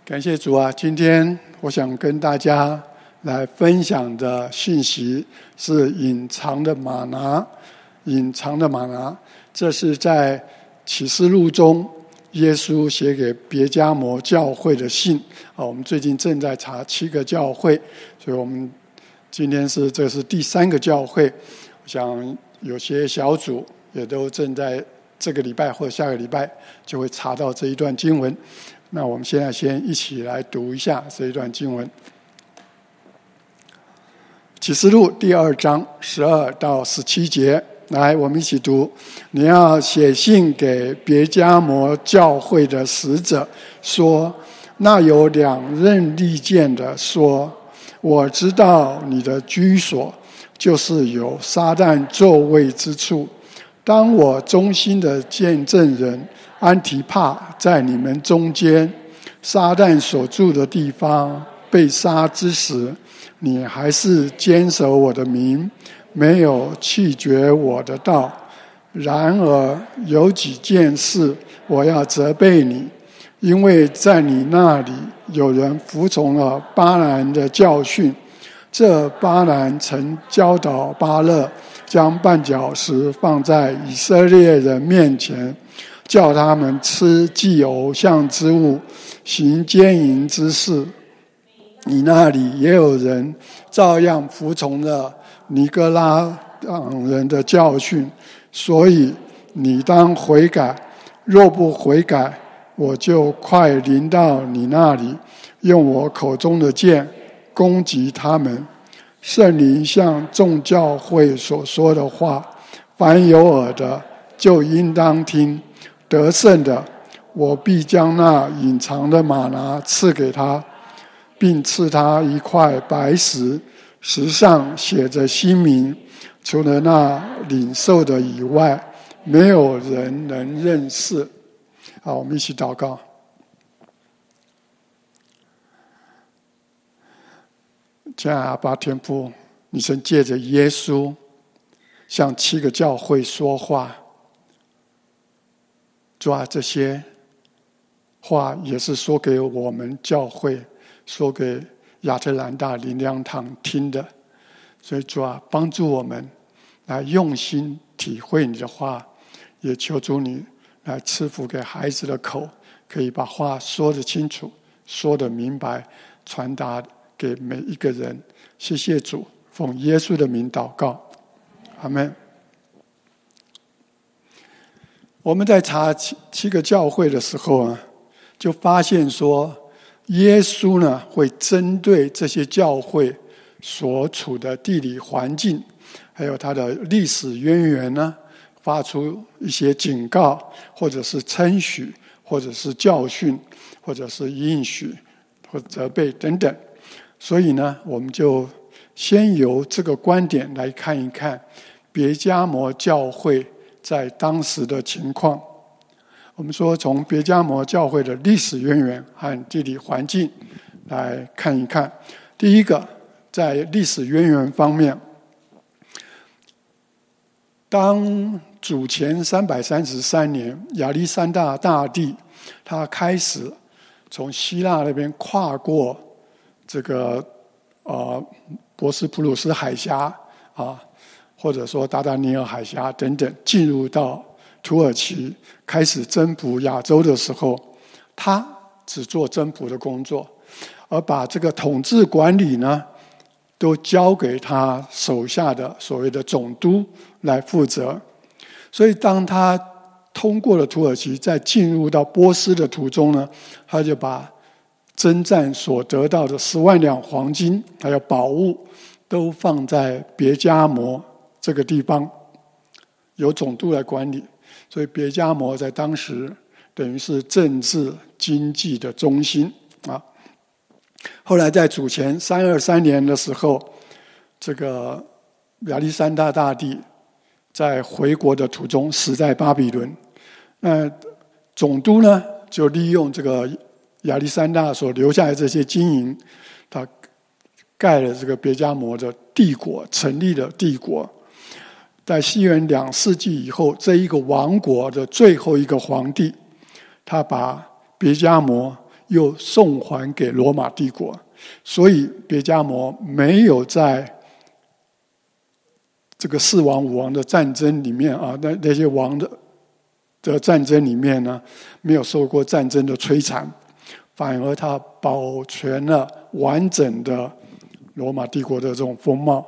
感谢主啊！今天我想跟大家来分享的信息是隐藏的吗哪。隐藏的吗哪，这是在启示录中耶稣写给别迦摩教会的信。我们最近正在查7个教会，所以我们今天这是第3个教会。我想有些小组也都正在这个礼拜或者下个礼拜就会查到这一段经文。那我们现在先一起来读一下这一段经文。启示录第2章12到17节，来，我们一起读。你要写信给别迦摩教会的使者说，那有2刃利剑的说，我知道你的居所就是有撒旦座位之处。当我忠心的见证人安提帕在你们中间，撒旦所住的地方被杀之时，你还是坚守我的名，没有弃绝我的道。然而有几件事我要责备你，因为在你那里有人服从了巴兰的教训。这巴兰曾教导巴勒将绊脚石放在以色列人面前，叫他们吃祭偶像之物，行奸淫之事。你那里也有人照样服从了尼哥拉党人的教训，所以你当悔改。若不悔改，我就快临到你那里，用我口中的剑攻击他们。圣灵向众教会所说的话，凡有耳的就应当听。得胜的，我必将那隐藏的吗哪赐给他，并赐他一块白石，石上写着新名，除了那领受的以外，没有人能认识。好，我们一起祷告。亲爱的阿爸天父，你曾借着耶稣向7个教会说话。主啊，这些话也是说给我们教会，说给亚特兰大灵粮堂听的。所以主啊，帮助我们来用心体会你的话，也求主你来赐福给孩子的口，可以把话说得清楚，说得明白，传达给每一个人。谢谢主，奉耶稣的名祷告，阿们。我们在查7个教会的时候啊，就发现说，耶稣呢会针对这些教会所处的地理环境，还有它的历史渊源呢，发出一些警告，或者是称许，或者是教训，或者是应许，或者责备等等。所以呢，我们就先由这个观点来看一看别迦摩教会在当时的情况。我们说从别迦摩教会的历史渊源和地理环境来看一看。第一个，在历史渊源方面，当主前333年亚历山大大帝他开始从希腊那边跨过这个博斯普鲁斯海峡或者说达达尼尔海峡等等，进入到土耳其开始征服亚洲的时候，他只做征服的工作，而把这个统治管理呢都交给他手下的所谓的总督来负责。所以当他通过了土耳其，在进入到波斯的途中呢，他就把征战所得到的10万两黄金还有宝物都放在别迦摩这个地方，由总督来管理。所以别迦摩在当时等于是政治经济的中心啊。后来在主前323年的时候，这个亚历山大大帝在回国的途中死在巴比伦。那总督呢，就利用这个亚历山大所留下来这些金银，他盖了这个别迦摩的帝国，成立了帝国。在西元2世纪以后，这一个王国的最后一个皇帝，他把别迦摩又送还给罗马帝国，所以别迦摩没有在这个四王五王的战争里面啊，那些王的战争里面呢，没有受过战争的摧残，反而他保全了完整的罗马帝国的这种风貌。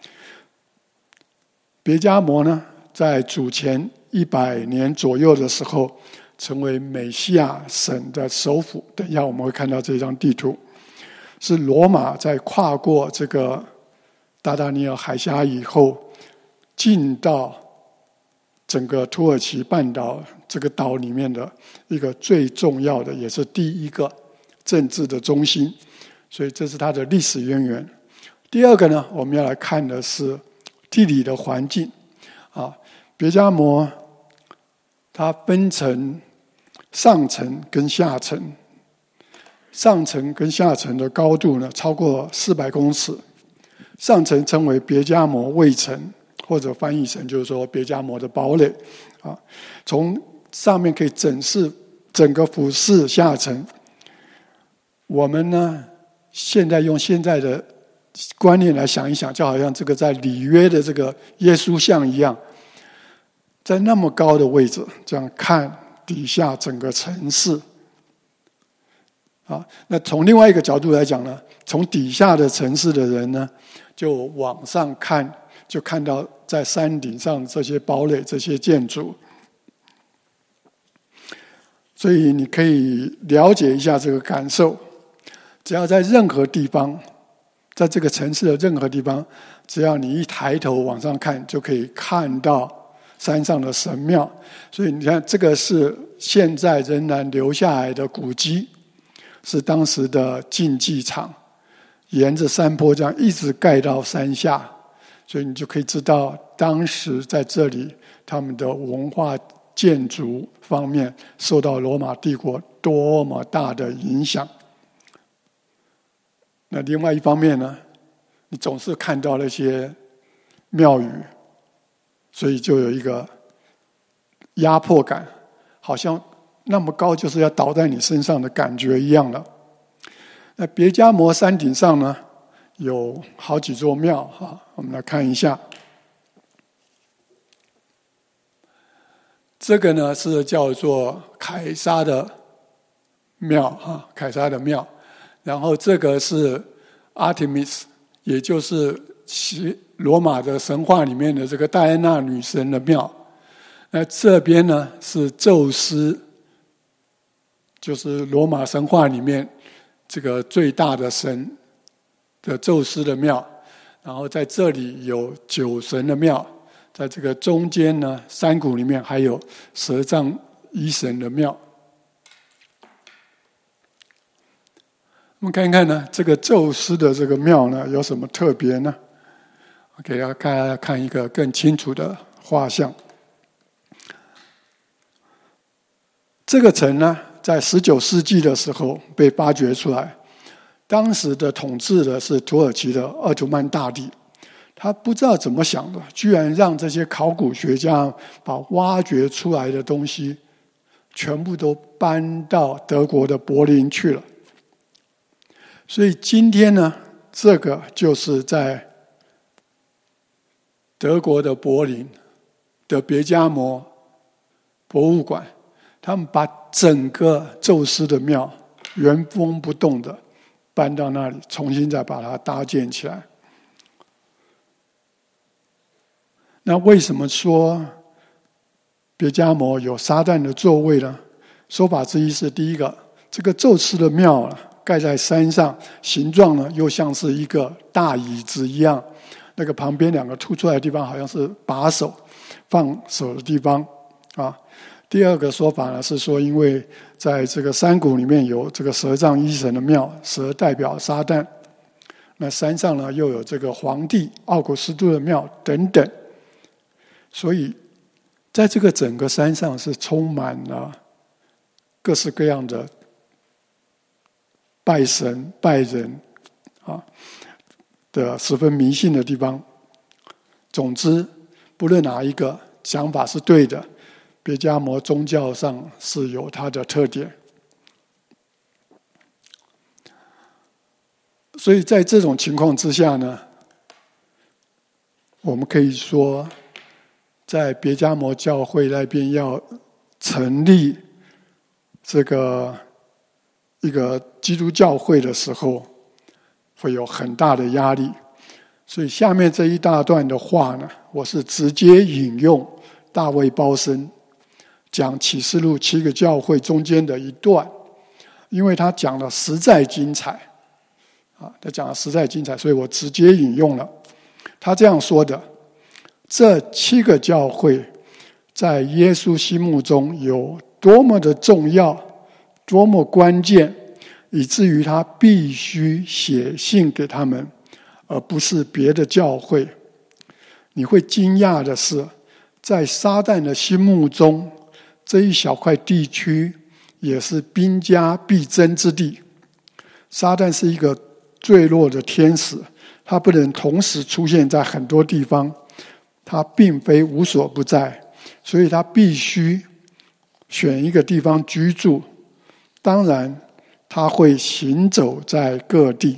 别迦摩呢，在主前100年左右的时候，成为美西亚省的首府。等一下我们会看到这张地图，是罗马在跨过这个达达尼尔海峡以后，进到整个土耳其半岛这个岛里面的一个最重要的，也是第一个政治的中心。所以这是它的历史渊源。第二个呢，我们要来看的是地理的环境啊。别迦摩它分成上层跟下层，上层跟下层的高度呢超过400公尺。上层称为别迦摩卫城，或者翻译成就是说别迦摩的堡垒啊。从上面可以整个俯视下层。我们呢，现在用现在的观念来想一想，就好像这个在里约的这个耶稣像一样，在那么高的位置这样看底下整个城市啊。那从另外一个角度来讲呢，从底下的城市的人呢，就往上看，就看到在山顶上这些堡垒、这些建筑。所以你可以了解一下这个感受。只要在任何地方，在这个城市的任何地方，只要你一抬头往上看，就可以看到山上的神庙。所以你看，这个是现在仍然留下来的古迹，是当时的竞技场，沿着山坡这样一直盖到山下，所以你就可以知道当时在这里他们的文化建筑方面受到罗马帝国多么大的影响。那另外一方面呢，你总是看到那些庙宇，所以就有一个压迫感，好像那么高就是要倒在你身上的感觉一样了。那别迦摩山顶上呢，有好几座庙哈，我们来看一下。这个呢是叫做凯撒的庙哈，凯撒的庙。然后这个是 Artemis， 也就是罗马的神话里面的这个戴安娜女神的庙。那这边呢是宙斯，就是罗马神话里面这个最大的神的宙斯的庙。然后在这里有酒神的庙，在这个中间呢，山谷里面还有蛇杖医神的庙。我们看一看呢，这个宙斯的这个庙呢有什么特别呢？我给大家看一个更清楚的画像。这个城呢，在19世纪的时候被发掘出来。当时的统治的是土耳其的鄂图曼大帝，他不知道怎么想的，居然让这些考古学家把挖掘出来的东西全部都搬到德国的柏林去了。所以今天呢，这个就是在德国的柏林的别迦摩博物馆，他们把整个宙斯的庙原封不动的搬到那里，重新再把它搭建起来。那为什么说别迦摩有撒旦的座位呢？说法之一是，第一个，这个宙斯的庙盖在山上，形状呢又像是一个大椅子一样，那个旁边2个凸出来的地方好像是把手放手的地方啊。第二个说法呢是说，因为在这个山谷里面有这个蛇杖医神的庙，蛇代表撒旦，那山上呢又有这个皇帝奥古斯都的庙等等，所以在这个整个山上是充满了各式各样的拜神拜人啊的十分迷信的地方。总之，不论哪一个想法是对的，别迦摩宗教上是有它的特点。 所以在这种情况之下呢，我们可以说，在别迦摩教会那边要成立这个一个基督教会的时候，会有很大的压力。所以下面这一大段的话呢，我是直接引用大卫鮑森讲启示录7个教会中间的一段，因为他讲的实在精彩他讲的实在精彩，所以我直接引用了他这样说的：这7个教会在耶稣心目中有多么的重要，多么关键，以至于他必须写信给他们，而不是别的教会。你会惊讶的是，在撒旦的心目中，这一小块地区也是兵家必争之地。撒旦是一个坠落的天使，他不能同时出现在很多地方，他并非无所不在，所以他必须选一个地方居住。当然他会行走在各地，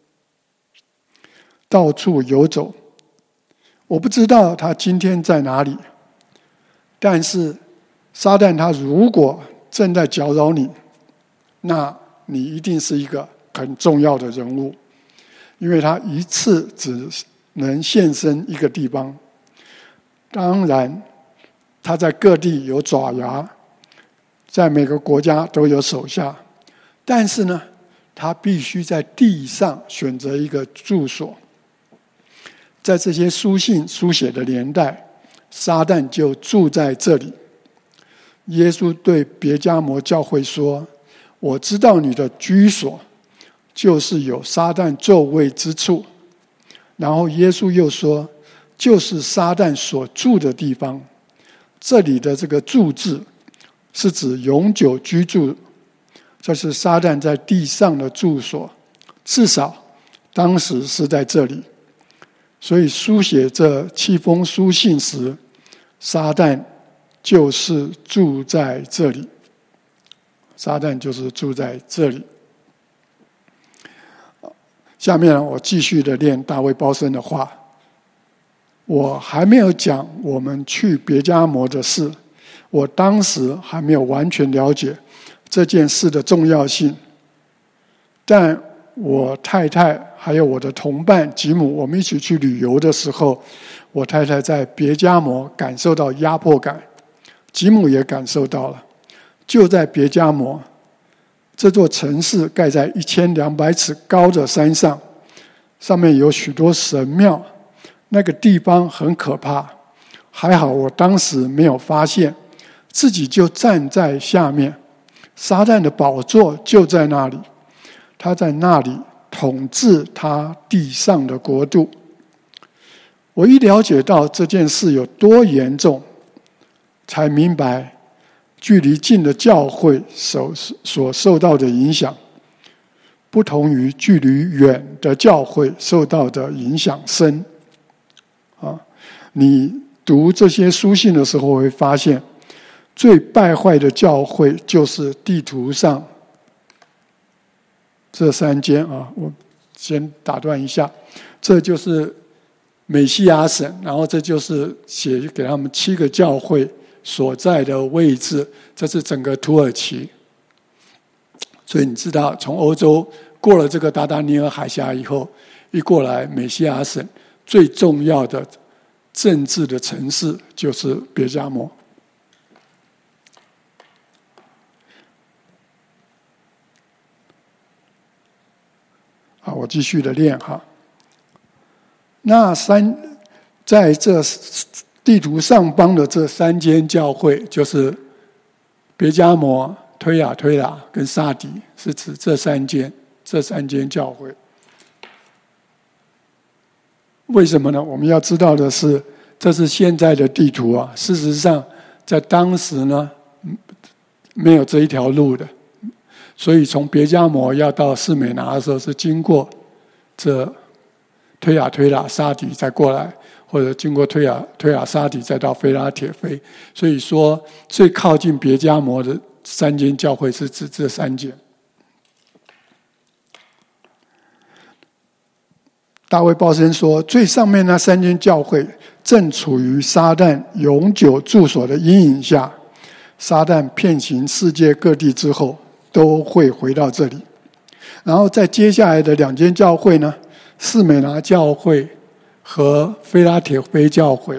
到处游走。我不知道他今天在哪里，但是撒旦他如果正在搅扰你，那你一定是一个很重要的人物，因为他一次只能现身一个地方。当然他在各地有爪牙，在每个国家都有手下，但是呢，他必须在地上选择一个住所。在这些书信书写的年代，撒旦就住在这里。耶稣对别迦摩教会说：我知道你的居所就是有撒旦座位之处。然后耶稣又说，就是撒旦所住的地方。这里的这个住字是指永久居住，这是撒旦在地上的住所，至少当时是在这里。所以书写这7封书信时，撒旦就是住在这里。撒旦就是住在这里。下面我继续的念大卫鮑森的话。我还没有讲我们去别迦摩的事，我当时还没有完全了解这件事的重要性。但我太太还有我的同伴吉姆，我们一起去旅游的时候，我太太在别迦摩感受到压迫感，吉姆也感受到了。就在别迦摩这座城市盖在1200尺高的山上，上面有许多神庙，那个地方很可怕。还好我当时没有发现，自己就站在下面，撒旦的宝座就在那里，他在那里统治他地上的国度。我一了解到这件事有多严重，才明白距离近的教会所受到的影响，不同于距离远的教会受到的影响深。你读这些书信的时候会发现，最败坏的教会就是地图上这3间我先打断一下，这就是美西亚省，然后这就是写给他们7个教会所在的位置，这是整个土耳其。所以你知道，从欧洲过了这个达达尼尔海峡以后，一过来美西亚省最重要的政治的城市就是别迦摩。好，我继续的念哈。在这地图上方的这3间教会，就是别迦摩、推雅推拉跟撒底，是指这三间教会。为什么呢？我们要知道的是，这是现在的地图啊。事实上，在当时呢，没有这一条路的，所以从别迦摩要到士美拿的时候，是经过这推雅推拉、撒底再过来，或者经过推雅撒底再到菲拉铁菲。所以说，最靠近别迦摩的3间教会是指这3间。 大卫鲍森说，最上面那3间教会正处于撒旦永久住所的阴影下，撒旦遍行世界各地之后都会回到这里。然后在接下来的2间教会呢，士美拿教会和菲拉铁菲教会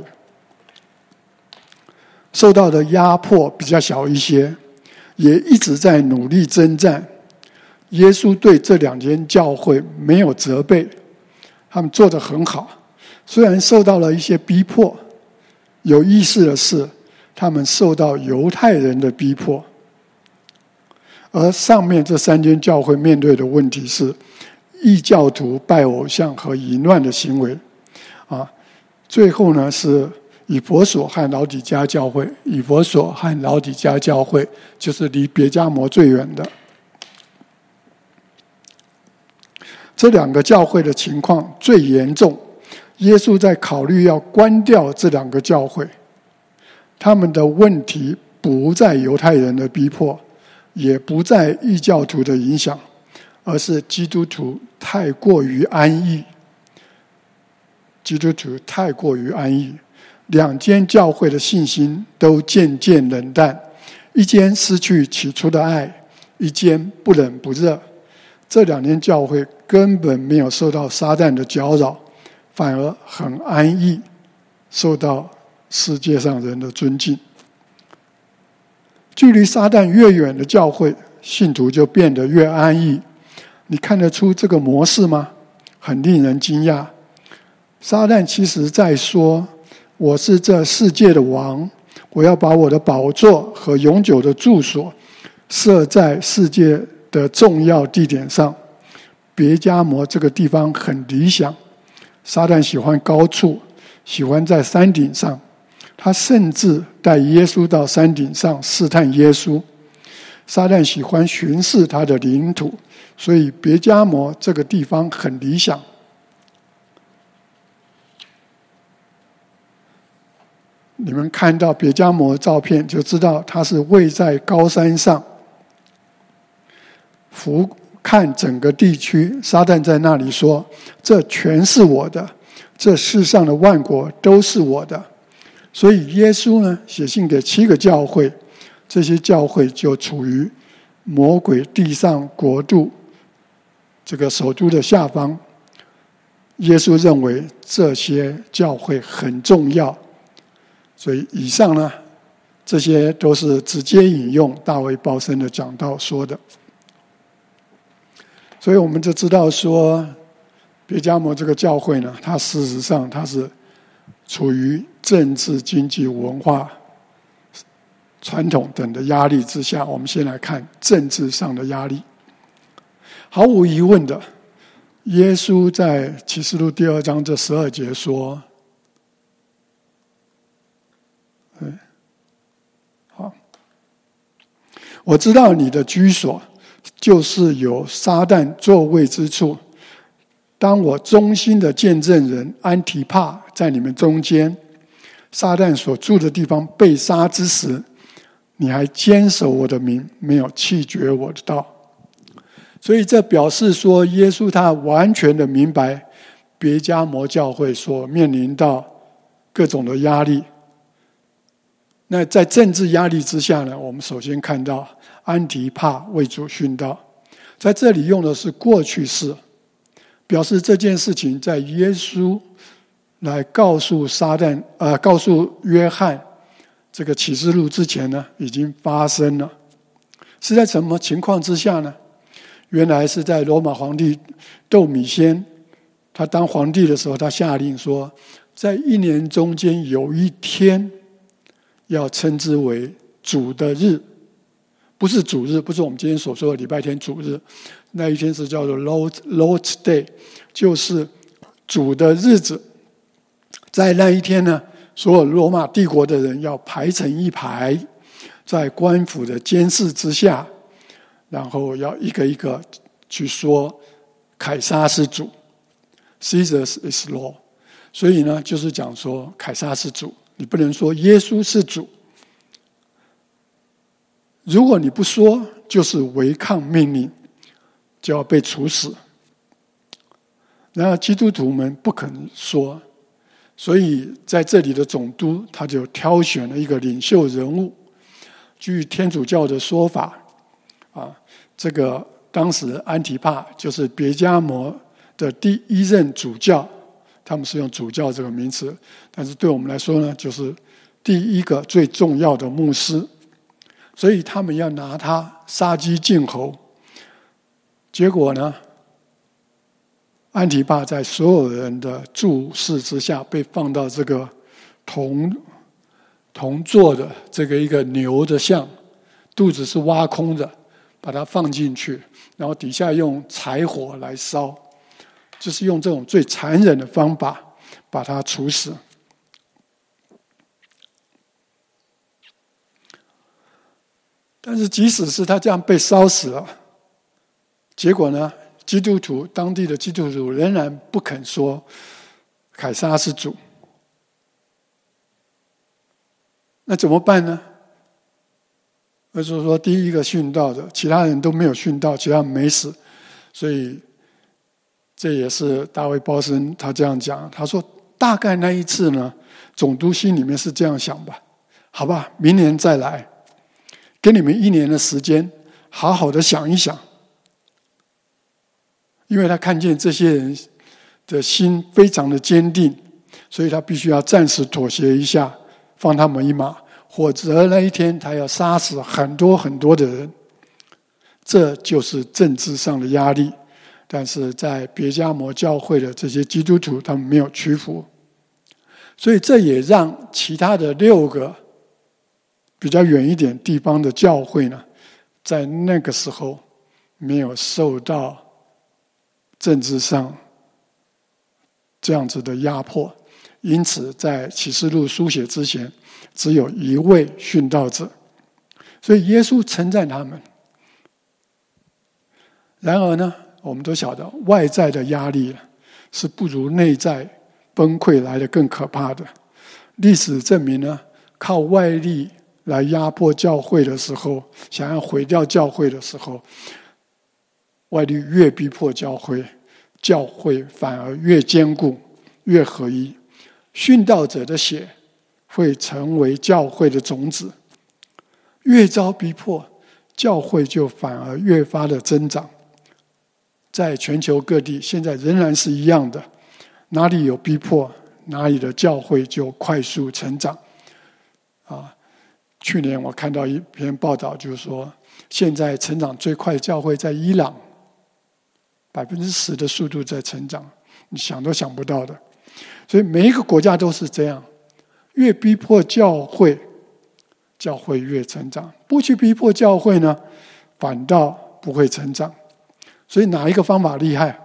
受到的压迫比较小一些，也一直在努力征战。耶稣对这2间教会没有责备，他们做得很好，虽然受到了一些逼迫。有意思的是，他们受到犹太人的逼迫，而上面这3间教会面对的问题是异教徒拜偶像和淫乱的行为。最后呢是以弗所和老底嘉教会，以弗所和老底嘉教会就是离别迦摩最远的。这2个教会的情况最严重，耶稣在考虑要关掉这2个教会。他们的问题不在犹太人的逼迫，也不在异教徒的影响，而是基督徒太过于安逸。基督徒太过于安逸，2间教会的信心都渐渐冷淡，一间失去起初的爱，一间不冷不热。这2间教会根本没有受到撒旦的搅扰，反而很安逸，受到世界上人的尊敬。距离撒旦越远的教会，信徒就变得越安逸。你看得出这个模式吗？很令人惊讶。撒旦其实在说，我是这世界的王，我要把我的宝座和永久的住所设在世界的重要地点上。别迦摩这个地方很理想，撒旦喜欢高处，喜欢在山顶上，他甚至带耶稣到山顶上试探耶稣。撒旦喜欢巡视他的领土，所以别迦摩这个地方很理想。你们看到别迦摩的照片就知道，它是位在高山上，俯瞰整个地区。撒旦在那里说，这全是我的，这世上的万国都是我的。所以耶稣呢写信给7个教会，这些教会就处于魔鬼地上国度这个首都的下方。耶稣认为这些教会很重要，所以以上呢，这些都是直接引用大卫鲍森的讲道说的。所以我们就知道说，别迦摩这个教会呢，它事实上它是处于政治、经济、文化、传统等的压力之下。我们先来看政治上的压力。毫无疑问的，耶稣在启示录第2章这12节说，好，我知道你的居所就是有撒旦座位之处。当我忠心的见证人安提帕在你们中间，撒旦所住的地方被杀之时，你还坚守我的名，没有弃绝我的道。所以这表示说，耶稣他完全的明白别迦摩教会所面临到各种的压力。那在政治压力之下呢，我们首先看到安提帕为主殉道，在这里用的是过去式，表示这件事情在耶稣来告诉告诉约翰这个启示录之前呢，已经发生了。是在什么情况之下呢？原来是在罗马皇帝窦米先，他当皇帝的时候，他下令说，在1年中间有一天要称之为主的日，不是主日，不是我们今天所说的礼拜天主日，那一天是叫做 Lord's Day， 就是主的日子。在那一天呢，所有罗马帝国的人要排成一排，在官府的监视之下，然后要一个一个去说凯撒是主 ，Caesar is Lord。所以呢，就是讲说凯撒是主，你不能说耶稣是主。如果你不说，就是违抗命令，就要被处死。 然而基督徒们不肯说，所以在这里的总督他就挑选了一个领袖人物。据天主教的说法，这个当时安提帕就是别迦摩的第一任主教，他们是用主教这个名词，但是对我们来说呢，就是第一个最重要的牧师，所以他们要拿他杀鸡儆猴。结果呢，安提帕在所有人的注视之下，被放到这个铜做的这个一个牛的像，肚子是挖空的，把它放进去，然后底下用柴火来烧，就是用这种最残忍的方法把它处死。但是即使是他这样被烧死了，结果呢，当地的基督徒仍然不肯说凯撒是主。那怎么办呢？就是说，第一个殉道的，其他人都没有殉道，其他人没死，所以这也是大卫鲍森他这样讲。他说，大概那一次呢，总督心里面是这样想吧，好吧，明年再来，给你们1年的时间，好好的想一想。因为他看见这些人的心非常的坚定，所以他必须要暂时妥协一下，放他们一马，否则那一天他要杀死很多很多的人。这就是政治上的压力，但是在别迦摩教会的这些基督徒，他们没有屈服，所以这也让其他的6个比较远一点地方的教会呢，在那个时候没有受到政治上这样子的压迫，因此在启示录书写之前，只有1位殉道者，所以耶稣称赞他们。然而呢，我们都晓得外在的压力是不如内在崩溃来的更可怕的。历史证明呢，靠外力来压迫教会的时候，想要毁掉教会的时候，外力越逼迫教会，教会反而越坚固、越合一。殉道者的血会成为教会的种子，越遭逼迫，教会就反而越发的增长。在全球各地，现在仍然是一样的，哪里有逼迫，哪里的教会就快速成长。去年我看到一篇报道，就是说，现在成长最快的教会在伊朗，10%的速度在成长，你想都想不到的。所以每一个国家都是这样，越逼迫教会，教会越成长；不去逼迫教会呢，反倒不会成长。所以哪一个方法厉害？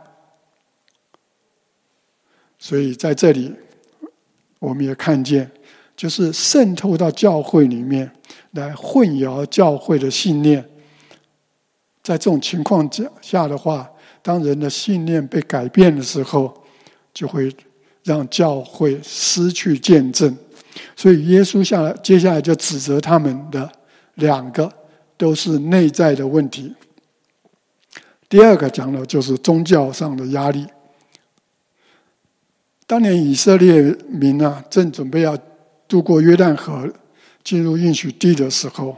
所以在这里，我们也看见，就是渗透到教会里面，来混淆教会的信念。在这种情况下的话，当人的信念被改变的时候，就会让教会失去见证。所以耶稣接下来就指责他们的2个都是内在的问题。第2个讲的就是宗教上的压力。当年以色列民正准备要渡过约旦河进入应许地的时候，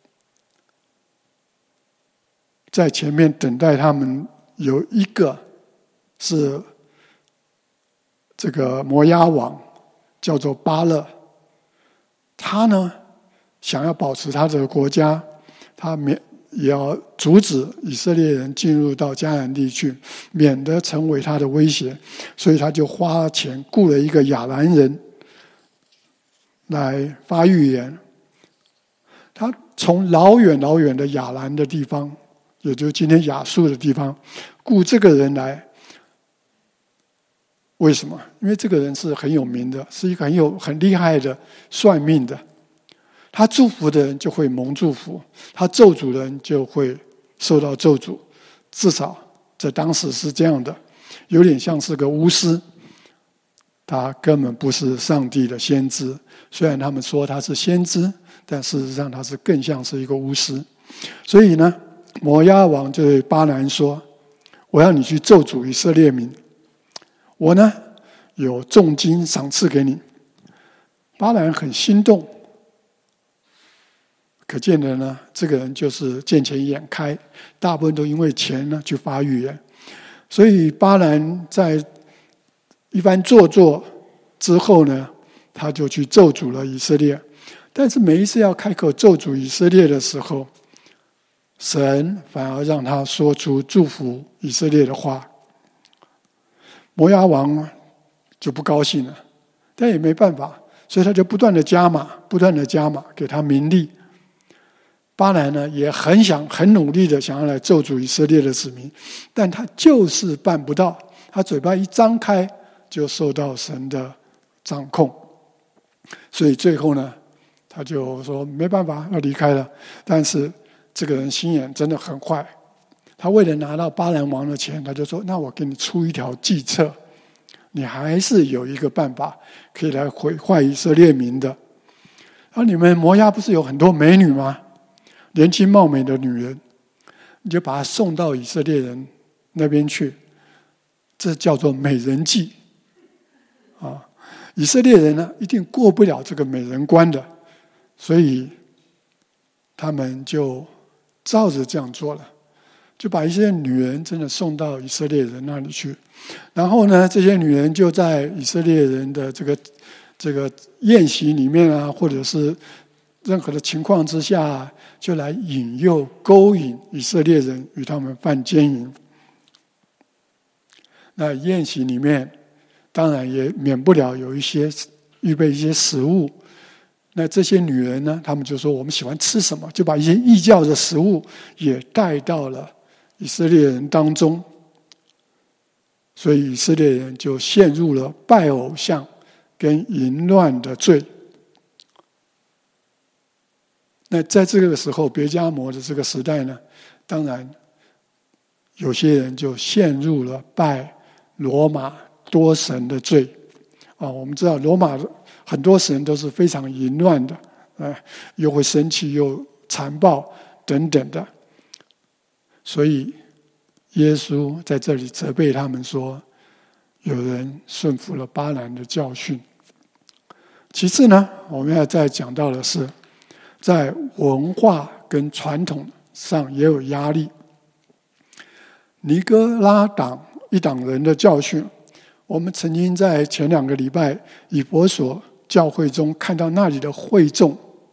在前面等待他们有一个是这个摩押王，叫做巴勒。他呢想要保持他这个国家，他也要阻止以色列人进入到迦南地去，免得成为他的威胁，所以他就花钱雇了一个亚兰人来发预言。他从老远老远的亚兰的地方，也就是今天亚述的地方，雇这个人来。为什么？因为这个人是很有名的，是一个很厉害的算命的。他祝福的人就会蒙祝福，他咒诅的人就会受到咒诅。至少在当时是这样的，有点像是个巫师。他根本不是上帝的先知，虽然他们说他是先知，但事实上他是更像是一个巫师。所以呢，摩押王就对巴兰说：“我要你去咒诅以色列民， 我呢有重金赏赐给你。巴兰很心动，可见的呢，这个人就是见钱眼开，大部分都因为钱呢去发预言。所以巴兰在一番做作之后呢，他就去咒诅了以色列。但是每一次要开口咒诅以色列的时候，神反而让他说出祝福以色列的话。摩押王就不高兴了，但也没办法，所以他就不断的加码，给他名利。巴兰呢也很努力的想要来咒诅以色列的子民，但他就是办不到，他嘴巴一张开就受到神的掌控，所以最后呢，他就说没办法要离开了。但是这个人心眼真的很坏，他为了拿到巴兰王的钱，他就说：“那我给你出一条计策，你还是有一个办法可以来毁坏以色列民的。而你们摩押不是有很多美女吗？年轻貌美的女人，你就把她送到以色列人那边去，这叫做美人计啊！以色列人呢，一定过不了这个美人关的，所以他们就照着这样做了，就把一些女人真的送到以色列人那里去。然后呢，这些女人就在以色列人的这个宴席里面啊，或者是任何的情况之下，就来引诱、勾引以色列人与他们犯奸淫。那宴席里面当然也免不了有一些预备一些食物。那这些女人呢，她们就说我们喜欢吃什么，就把一些异教的食物也带到了以色列人当中。所以以色列人就陷入了拜偶像跟淫乱的罪。那在这个时候，别迦摩的这个时代呢，当然有些人就陷入了拜罗马多神的罪。我们知道罗马很多神都是非常淫乱的，又会生气又残暴等等的。所以耶稣在这里责备他们说，有人顺服了巴兰的教训。其次呢，我们要再讲到的是，在文化跟传统上也有压力。尼哥拉一党人的教训，我们曾经在前2个礼拜以弗所教会中看到那里的会众，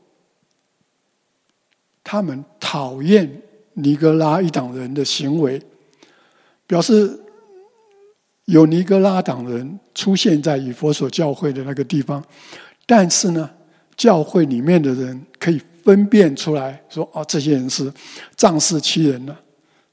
他们讨厌尼哥拉一党人的行为，表示有尼哥拉党人出现在以弗所教会的那个地方，但是呢，教会里面的人可以分辨出来说，这些人是仗势欺人的，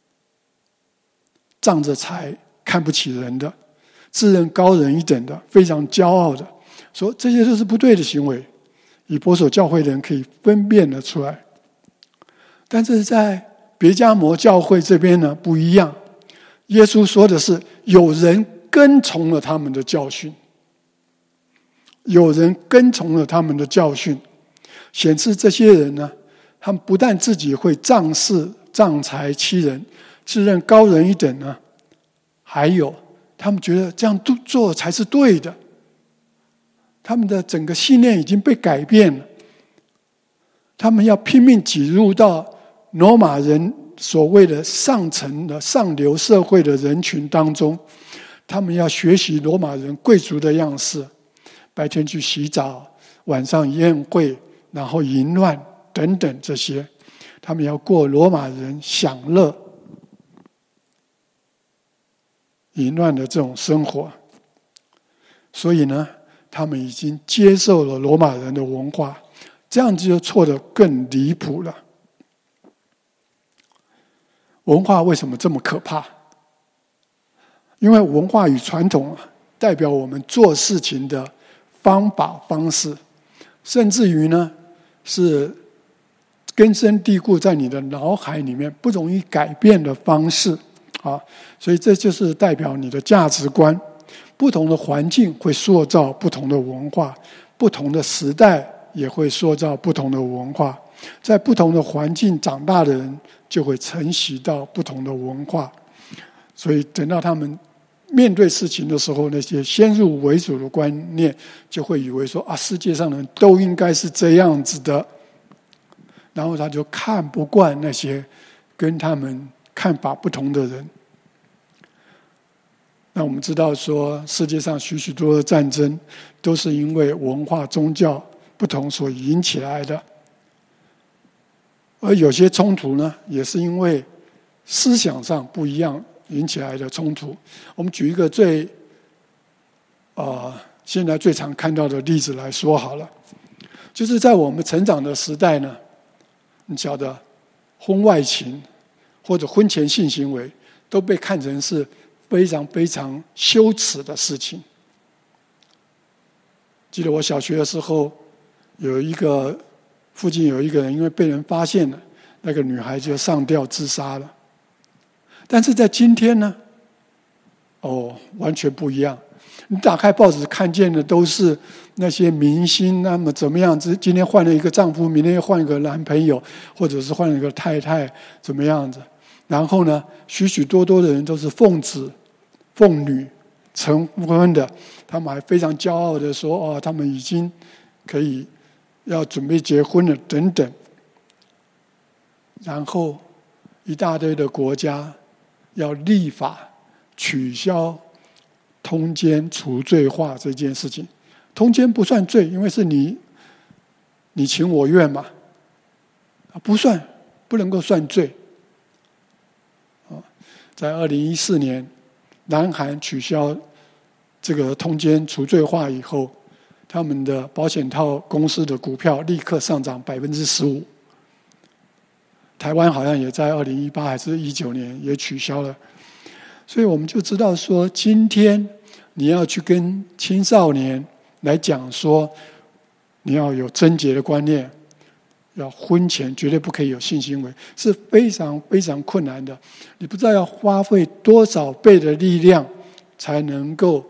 仗着财看不起人的，自认高人一等的，非常骄傲的，说这些都是不对的行为。以弗所教会的人可以分辨得出来。但是在别迦摩教会这边呢，不一样。耶稣说的是有人跟从了他们的教训，有人跟从了他们的教训，显示这些人呢，他们不但自己会仗势仗财欺人，自认高人一等呢，还有他们觉得这样做才是对的。他们的整个信念已经被改变了，他们要拼命挤入到罗马人所谓的上层的上流社会的人群当中，他们要学习罗马人贵族的样式，白天去洗澡，晚上宴会，然后淫乱等等这些，他们要过罗马人享乐淫乱的这种生活。所以呢，他们已经接受了罗马人的文化，这样子就错得更离谱了。文化为什么这么可怕？因为文化与传统代表我们做事情的方法方式，甚至于呢是根深蒂固在你的脑海里面不容易改变的方式啊。所以这就是代表你的价值观。不同的环境会塑造不同的文化，不同的时代也会塑造不同的文化。在不同的环境长大的人，就会承袭到不同的文化。所以等到他们面对事情的时候，那些先入为主的观念就会以为说世界上的人都应该是这样子的，然后他就看不惯那些跟他们看法不同的人。那我们知道说，世界上许许多的战争都是因为文化宗教不同所引起来的，而有些冲突呢，也是因为思想上不一样引起来的冲突。我们举一个现在最常看到的例子来说好了，就是在我们成长的时代呢，你晓得婚外情或者婚前性行为都被看成是非常非常羞耻的事情。记得我小学的时候，附近有一个人因为被人发现了，那个女孩就上吊自杀了。但是在今天呢，完全不一样。你打开报纸看见的都是那些明星，那么怎么样子？今天换了一个丈夫，明天又换一个男朋友，或者是换了一个太太，怎么样子？然后呢，许许多多的人都是奉子奉女成婚的，他们还非常骄傲的说：“他们已经可以要准备结婚了，等等。”然后一大堆的国家要立法取消通奸除罪化这件事情。通奸不算罪，因为是你情我愿嘛，不能够算罪。在2014年，南韩取消这个通奸除罪化以后，他们的保险套公司的股票立刻上涨15%。台湾好像也在2018还是19年也取消了。所以我们就知道说，今天你要去跟青少年来讲说，你要有贞洁的观念，要婚前绝对不可以有性行为，是非常非常困难的。你不知道要花费多少倍的力量才能够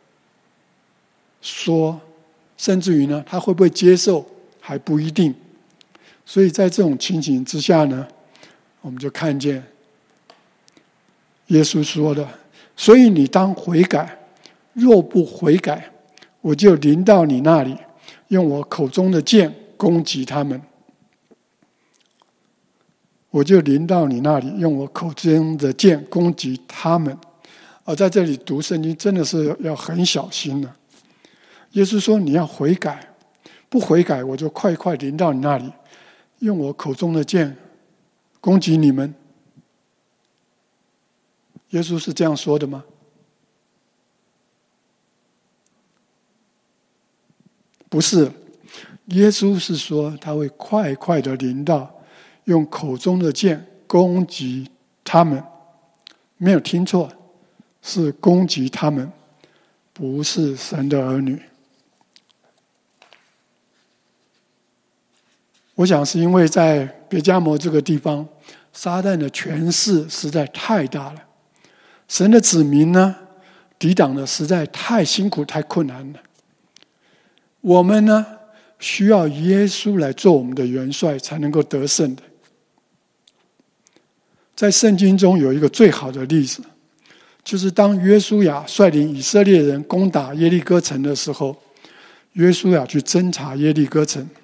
说，甚至于呢，他会不会接受还不一定。所以在这种情形之下呢，我们就看见耶稣说的：“所以你当悔改，若不悔改，我就临到你那里，用我口中的剑攻击他们。我就临到你那里，用我口中的剑攻击他们。”而在这里读圣经真的是要很小心了。耶稣说：“你要悔改，不悔改，我就快快临到你那里，用我口中的剑攻击你们。”耶稣是这样说的吗？不是，耶稣是说他会快快的临到，用口中的剑攻击他们。没有听错，是攻击他们，不是神的儿女。我想是因为在别迦摩这个地方，撒旦的权势实在太大了，神的子民呢，抵挡的实在太辛苦太困难了。我们呢，需要耶稣来做我们的元帅，才能够得胜的。在圣经中有一个最好的例子，就是当约书亚率领以色列人攻打耶利哥城的时候，约书亚去侦察耶利哥城。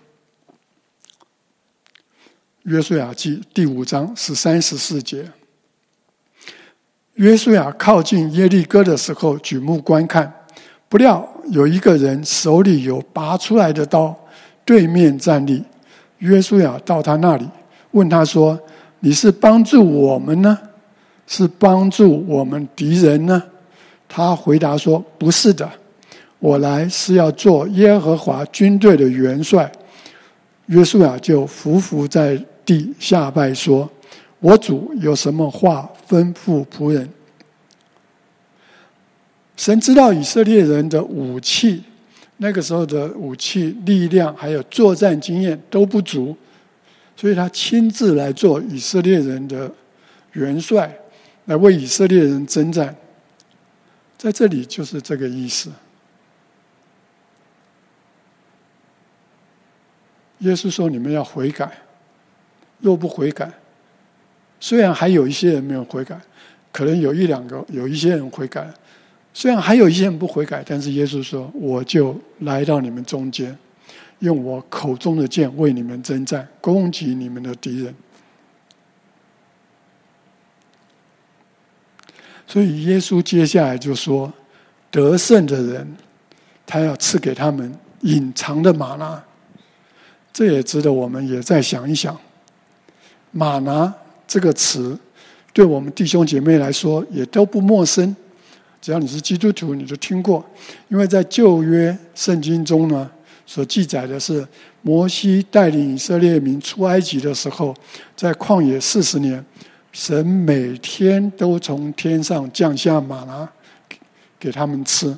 约书亚记第5章13、14节。约书亚靠近耶利哥的时候，举目观看，不料有一个人手里有拔出来的刀，对面站立。约书亚到他那里，问他说：“你是帮助我们呢，是帮助我们敌人呢？”他回答说：“不是的，我来是要做耶和华军队的元帅。”约书亚就伏伏在地下拜说：“我主有什么话吩咐仆人？”神知道以色列人的武器，那个时候的武器力量还有作战经验都不足，所以他亲自来做以色列人的元帅，来为以色列人征战。在这里就是这个意思。耶稣说：“你们要悔改，若不悔改，虽然还有一些人没有悔改，可能有一些人悔改， 虽然还有一些人不悔改，但是耶稣说：“我就来到你们中间，用我口中的剑为你们征战，攻击你们的敌人。”所以耶稣接下来就说：“得胜的人，他要赐给他们隐藏的玛拿。”这也值得我们也再想一想。玛拿这个词，对我们弟兄姐妹来说也都不陌生。只要你是基督徒，你就听过。因为在旧约圣经中呢，所记载的是摩西带领以色列民出埃及的时候，在旷野40年，神每天都从天上降下玛拿给他们吃。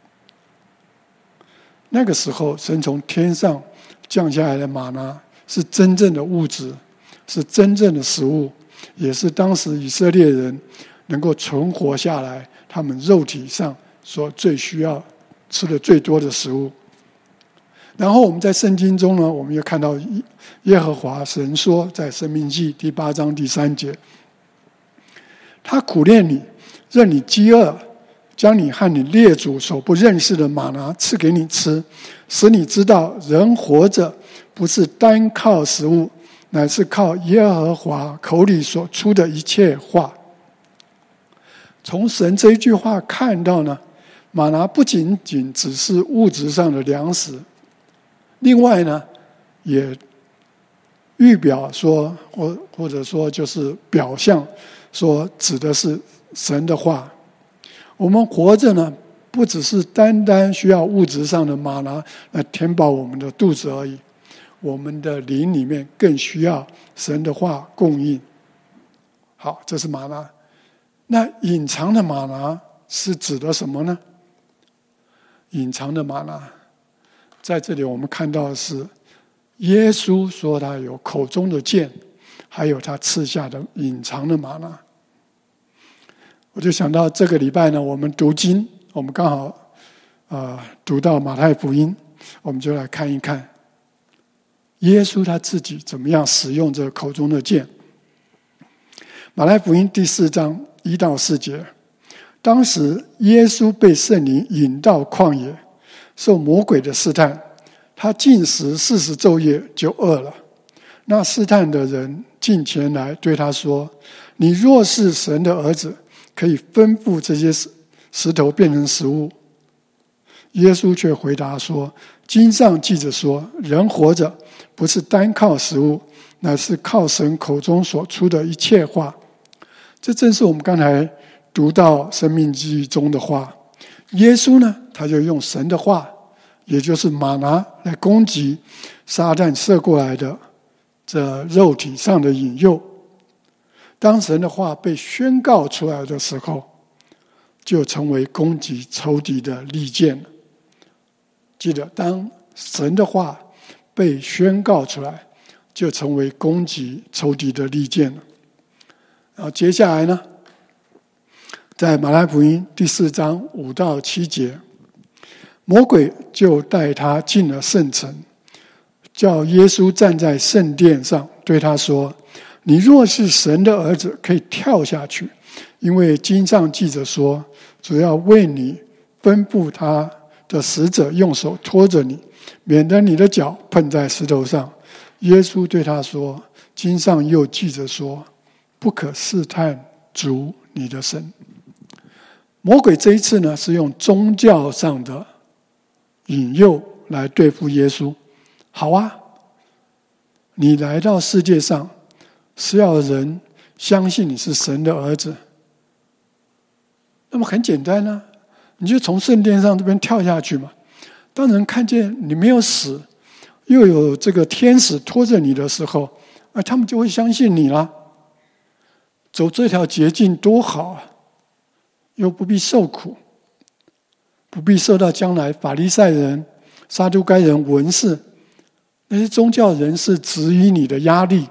那个时候，神从天上降下来的玛拿是真正的物质，是真正的食物，也是当时以色列人能够存活下来他们肉体上所最需要吃的最多的食物。然后我们在圣经中呢，我们又看到耶和华神说，在申命记第8章第3节，他苦练你，任你饥饿，将你和你列祖所不认识的玛拿赐给你吃，使你知道人活着不是单靠食物，乃是靠耶和华口里所出的一切话。从神这一句话看到呢，玛拿不仅仅只是物质上的粮食，另外呢，也预表说，或者说就是表象说，指的是神的话。我们活着呢，不只是单单需要物质上的玛拿来填饱我们的肚子而已，我们的灵里面更需要神的话供应。好，这是玛拿。那隐藏的玛拿是指的什么呢？隐藏的玛拿，在这里我们看到的是耶稣说他有口中的剑，还有他赐下的隐藏的玛拿。我就想到这个礼拜呢，我们读经，我们刚好读到马太福音，我们就来看一看耶稣他自己怎么样使用这口中的剑。马太福音第4章1到4节，当时耶稣被圣灵引到旷野，受魔鬼的试探，他禁食40昼夜就饿了。那试探的人近前来对他说：“你若是神的儿子，可以吩咐这些石头变成食物。”耶稣却回答说：“经上记着说，人活着不是单靠食物，乃是靠神口中所出的一切话。”这正是我们刚才读到生命记中的话。耶稣呢，他就用神的话，也就是玛拿，来攻击撒旦射过来的这肉体上的引诱。当神的话被宣告出来的时候，就成为攻击仇敌的利剑了。记得，当神的话被宣告出来，就成为攻击仇敌的利剑了。然后接下来呢，在马太福音第4章5到7节，魔鬼就带他进了圣城，叫耶稣站在圣殿上，对他说：“你若是神的儿子，可以跳下去，因为经上记着说，主要为你吩咐他的使者用手托着你，免得你的脚碰在石头上。”耶稣对他说：“经上又记着说，不可试探主你的神。”魔鬼这一次呢，是用宗教上的引诱来对付耶稣。好啊，你来到世界上是要人相信你是神的儿子，那么很简单啊，你就从圣殿上这边跳下去嘛。当人看见你没有死，又有这个天使拖着你的时候，他们就会相信你了。走这条捷径多好啊，又不必受苦，不必受到将来法利赛人、撒都该人、文士那些宗教人士质疑你的压力，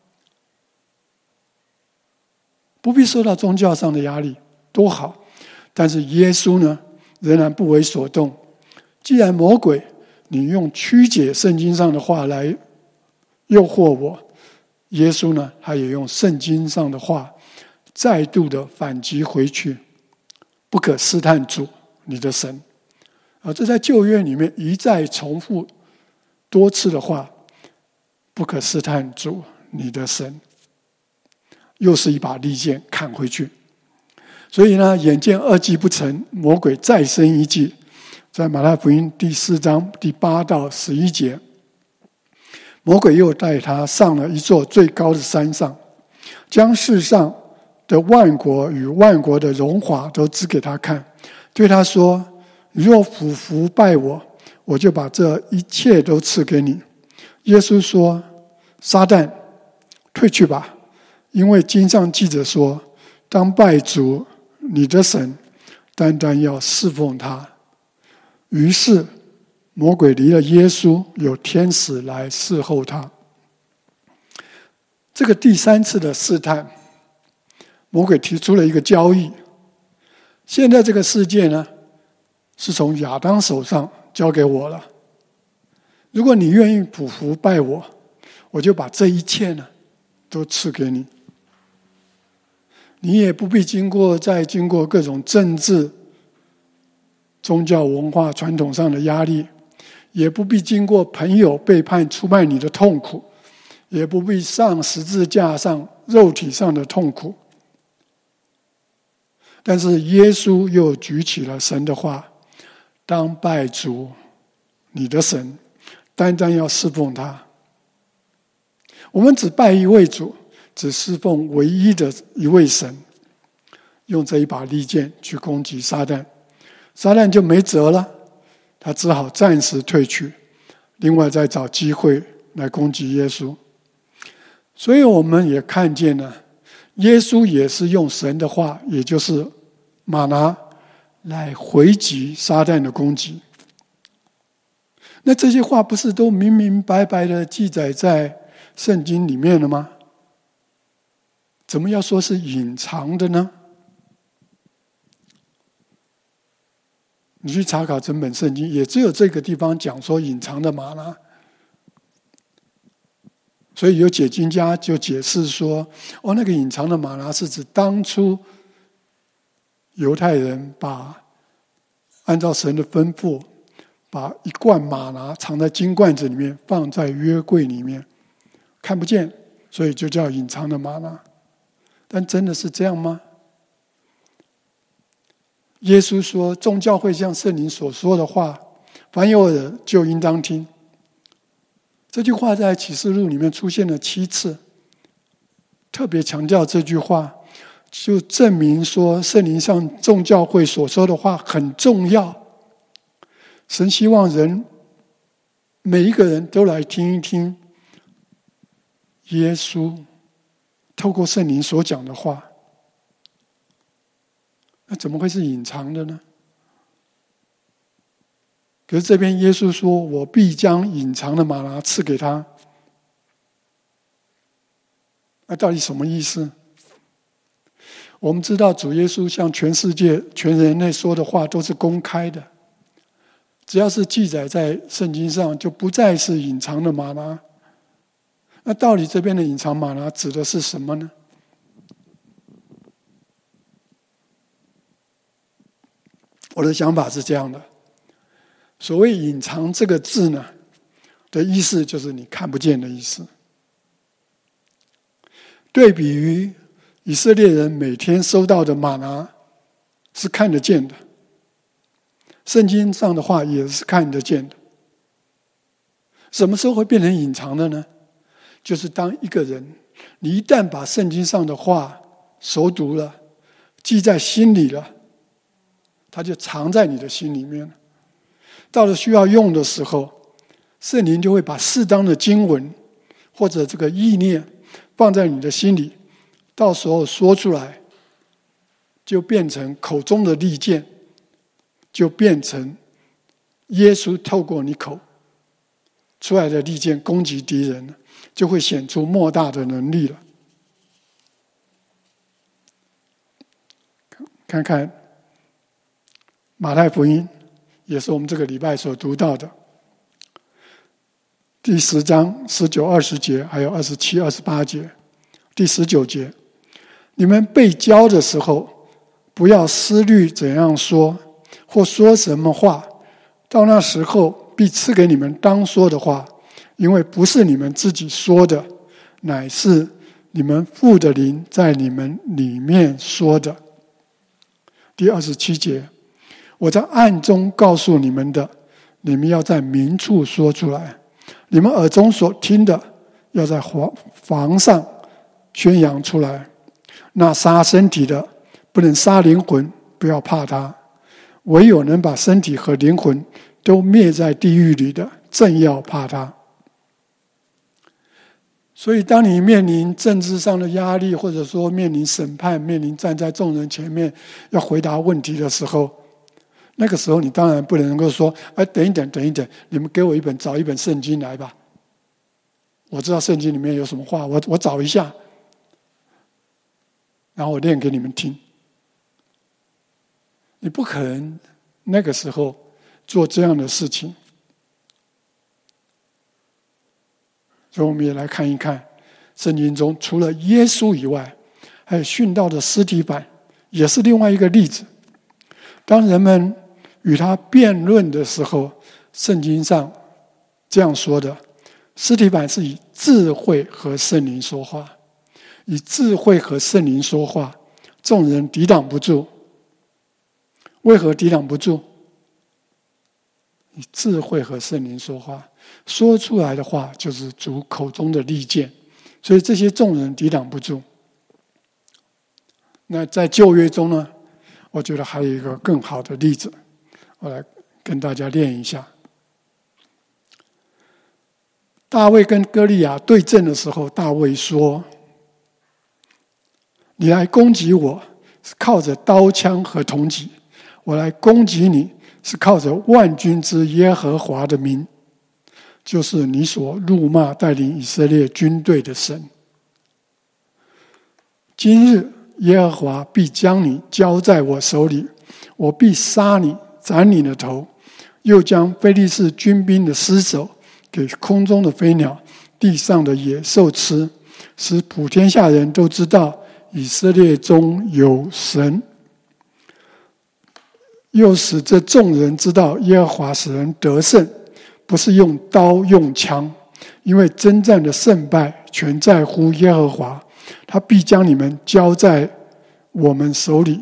不必受到宗教上的压力，多好。但是耶稣呢，仍然不为所动。既然魔鬼你用曲解圣经上的话来诱惑我，耶稣呢，他也用圣经上的话再度的反击回去。 不可试探主你的神。这在旧约里面一再重复多次的话，不可试探主你的神，又是一把利剑砍回去。所以呢，眼见二计不成，魔鬼再生一计。在马太福音第4章第8到11节，魔鬼又带他上了一座最高的山上，将世上的万国与万国的荣华都指给他看，对他说：你若俯伏拜我，我就把这一切都赐给你。耶稣说：撒旦，退去吧，因为经上记着说，当拜主你的神，单单要侍奉他。于是魔鬼离了耶稣，有天使来侍候他。这个第3次的试探，魔鬼提出了一个交易。现在这个世界呢，是从亚当手上交给我了。如果你愿意俯伏拜我，我就把这一切呢都赐给你。你也不必经过各种政治、宗教、文化、传统上的压力，也不必经过朋友背叛、出卖你的痛苦，也不必上十字架上肉体上的痛苦。但是耶稣又举起了神的话：当拜主你的神，单单要侍奉他。我们只拜一位主，只侍奉唯一的一位神，用这一把利剑去攻击撒旦，撒旦就没辙了，他只好暂时退去，另外再找机会来攻击耶稣。所以我们也看见了，耶稣也是用神的话，也就是玛拿，来回击撒旦的攻击。那这些话不是都明明白白的记载在圣经里面了吗？怎么要说是隐藏的呢？你去查考整本圣经，也只有这个地方讲说隐藏的玛拿。所以有解经家就解释说，那个隐藏的玛拿是指当初犹太人按照神的吩咐，把一罐玛拿藏在金罐子里面，放在约柜里面，看不见，所以就叫隐藏的玛拿。但真的是这样吗？耶稣说：众教会像圣灵所说的话，凡有耳就应当听。这句话在启示录里面出现了7次，特别强调这句话，就证明说圣灵向众教会所说的话很重要。神希望每一个人都来听一听耶稣透过圣灵所讲的话。那怎么会是隐藏的呢？可是这边耶稣说：我必将隐藏的玛拿赐给他。那到底什么意思？我们知道主耶稣向全世界、全人类说的话都是公开的，只要是记载在圣经上，就不再是隐藏的玛拿。那到底这边的隐藏玛拿指的是什么呢？我的想法是这样的：所谓隐藏这个字呢，的意思就是你看不见的意思。对比于以色列人每天收到的玛拿是看得见的，圣经上的话也是看得见的。什么时候会变成隐藏的呢？就是当一个人，你一旦把圣经上的话熟读了，记在心里了，它就藏在你的心里面了。到了需要用的时候，圣灵就会把适当的经文或者这个意念放在你的心里，到时候说出来，就变成口中的利剑，就变成耶稣透过你口出来的利剑攻击敌人，就会显出莫大的能力了。看看马太福音，也是我们这个礼拜所读到的第10章19、20节，还有27、28节。第19节，你们被教的时候， 不要思虑怎样说，或说什么话，到那时候必赐给你们当说的话，因为不是你们自己说的，乃是你们父的灵在你们里面说的。第27节，我在暗中告诉你们的，你们要在明处说出来；你们耳中所听的，要在房上宣扬出来。那杀身体的，不能杀灵魂，不要怕他；唯有能把身体和灵魂都灭在地狱里的，正要怕他。所以当你面临政治上的压力，或者说面临审判，面临站在众人前面要回答问题的时候，那个时候你当然不能够说等一等，你们给我找一本圣经来吧，我知道圣经里面有什么话，我找一下，然后我念给你们听。你不可能那个时候做这样的事情。所以我们也来看一看圣经中除了耶稣以外，还有殉道的司提反，也是另外一个例子。当人们与他辩论的时候，圣经上这样说的：司提反是以智慧和圣灵说话，以智慧和圣灵说话，众人抵挡不住。为何抵挡不住？以智慧和圣灵说话，说出来的话就是主口中的利剑，所以这些众人抵挡不住。那在旧约中呢，我觉得还有一个更好的例子，我来跟大家练一下。大卫跟歌利亚对阵的时候，大卫说：你来攻击我是靠着刀枪和铜戟，我来攻击你是靠着万军之耶和华的名，就是你所辱骂带领以色列军队的神。今日耶和华必将你交在我手里，我必杀你，斩你的头，又将非利士军兵的尸首给空中的飞鸟、地上的野兽吃，使普天下人都知道以色列中有神。又使这众人知道耶和华使人得胜，不是用刀用枪，因为征战的胜败全在乎耶和华，他必将你们交在我们手里。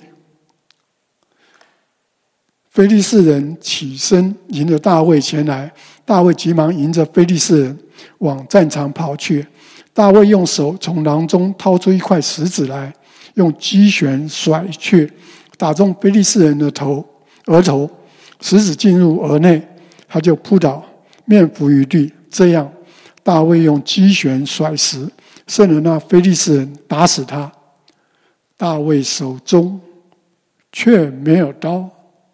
非利士人起身迎着大卫前来，大卫急忙迎着非利士人往战场跑去。大卫用手从囊中掏出一块石子来，用机旋甩去，打中非利士人的额头，石子进入额内，他就扑倒，面伏于地。这样，大卫用机旋甩石，胜了那非利士人，打死他。大卫手中却没有刀。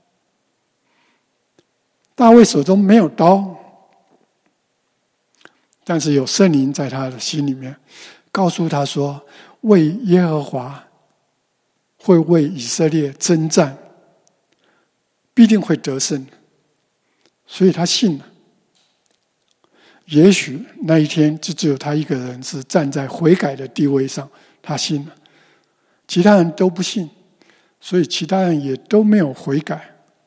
大卫手中没有刀，但是有圣灵在他的心里面告诉他说，为耶和华会为以色列征战，必定会得胜，所以他信了。也许那一天就只有他一个人是站在悔改的地位上，他信了，其他人都不信，所以其他人也都没有悔改。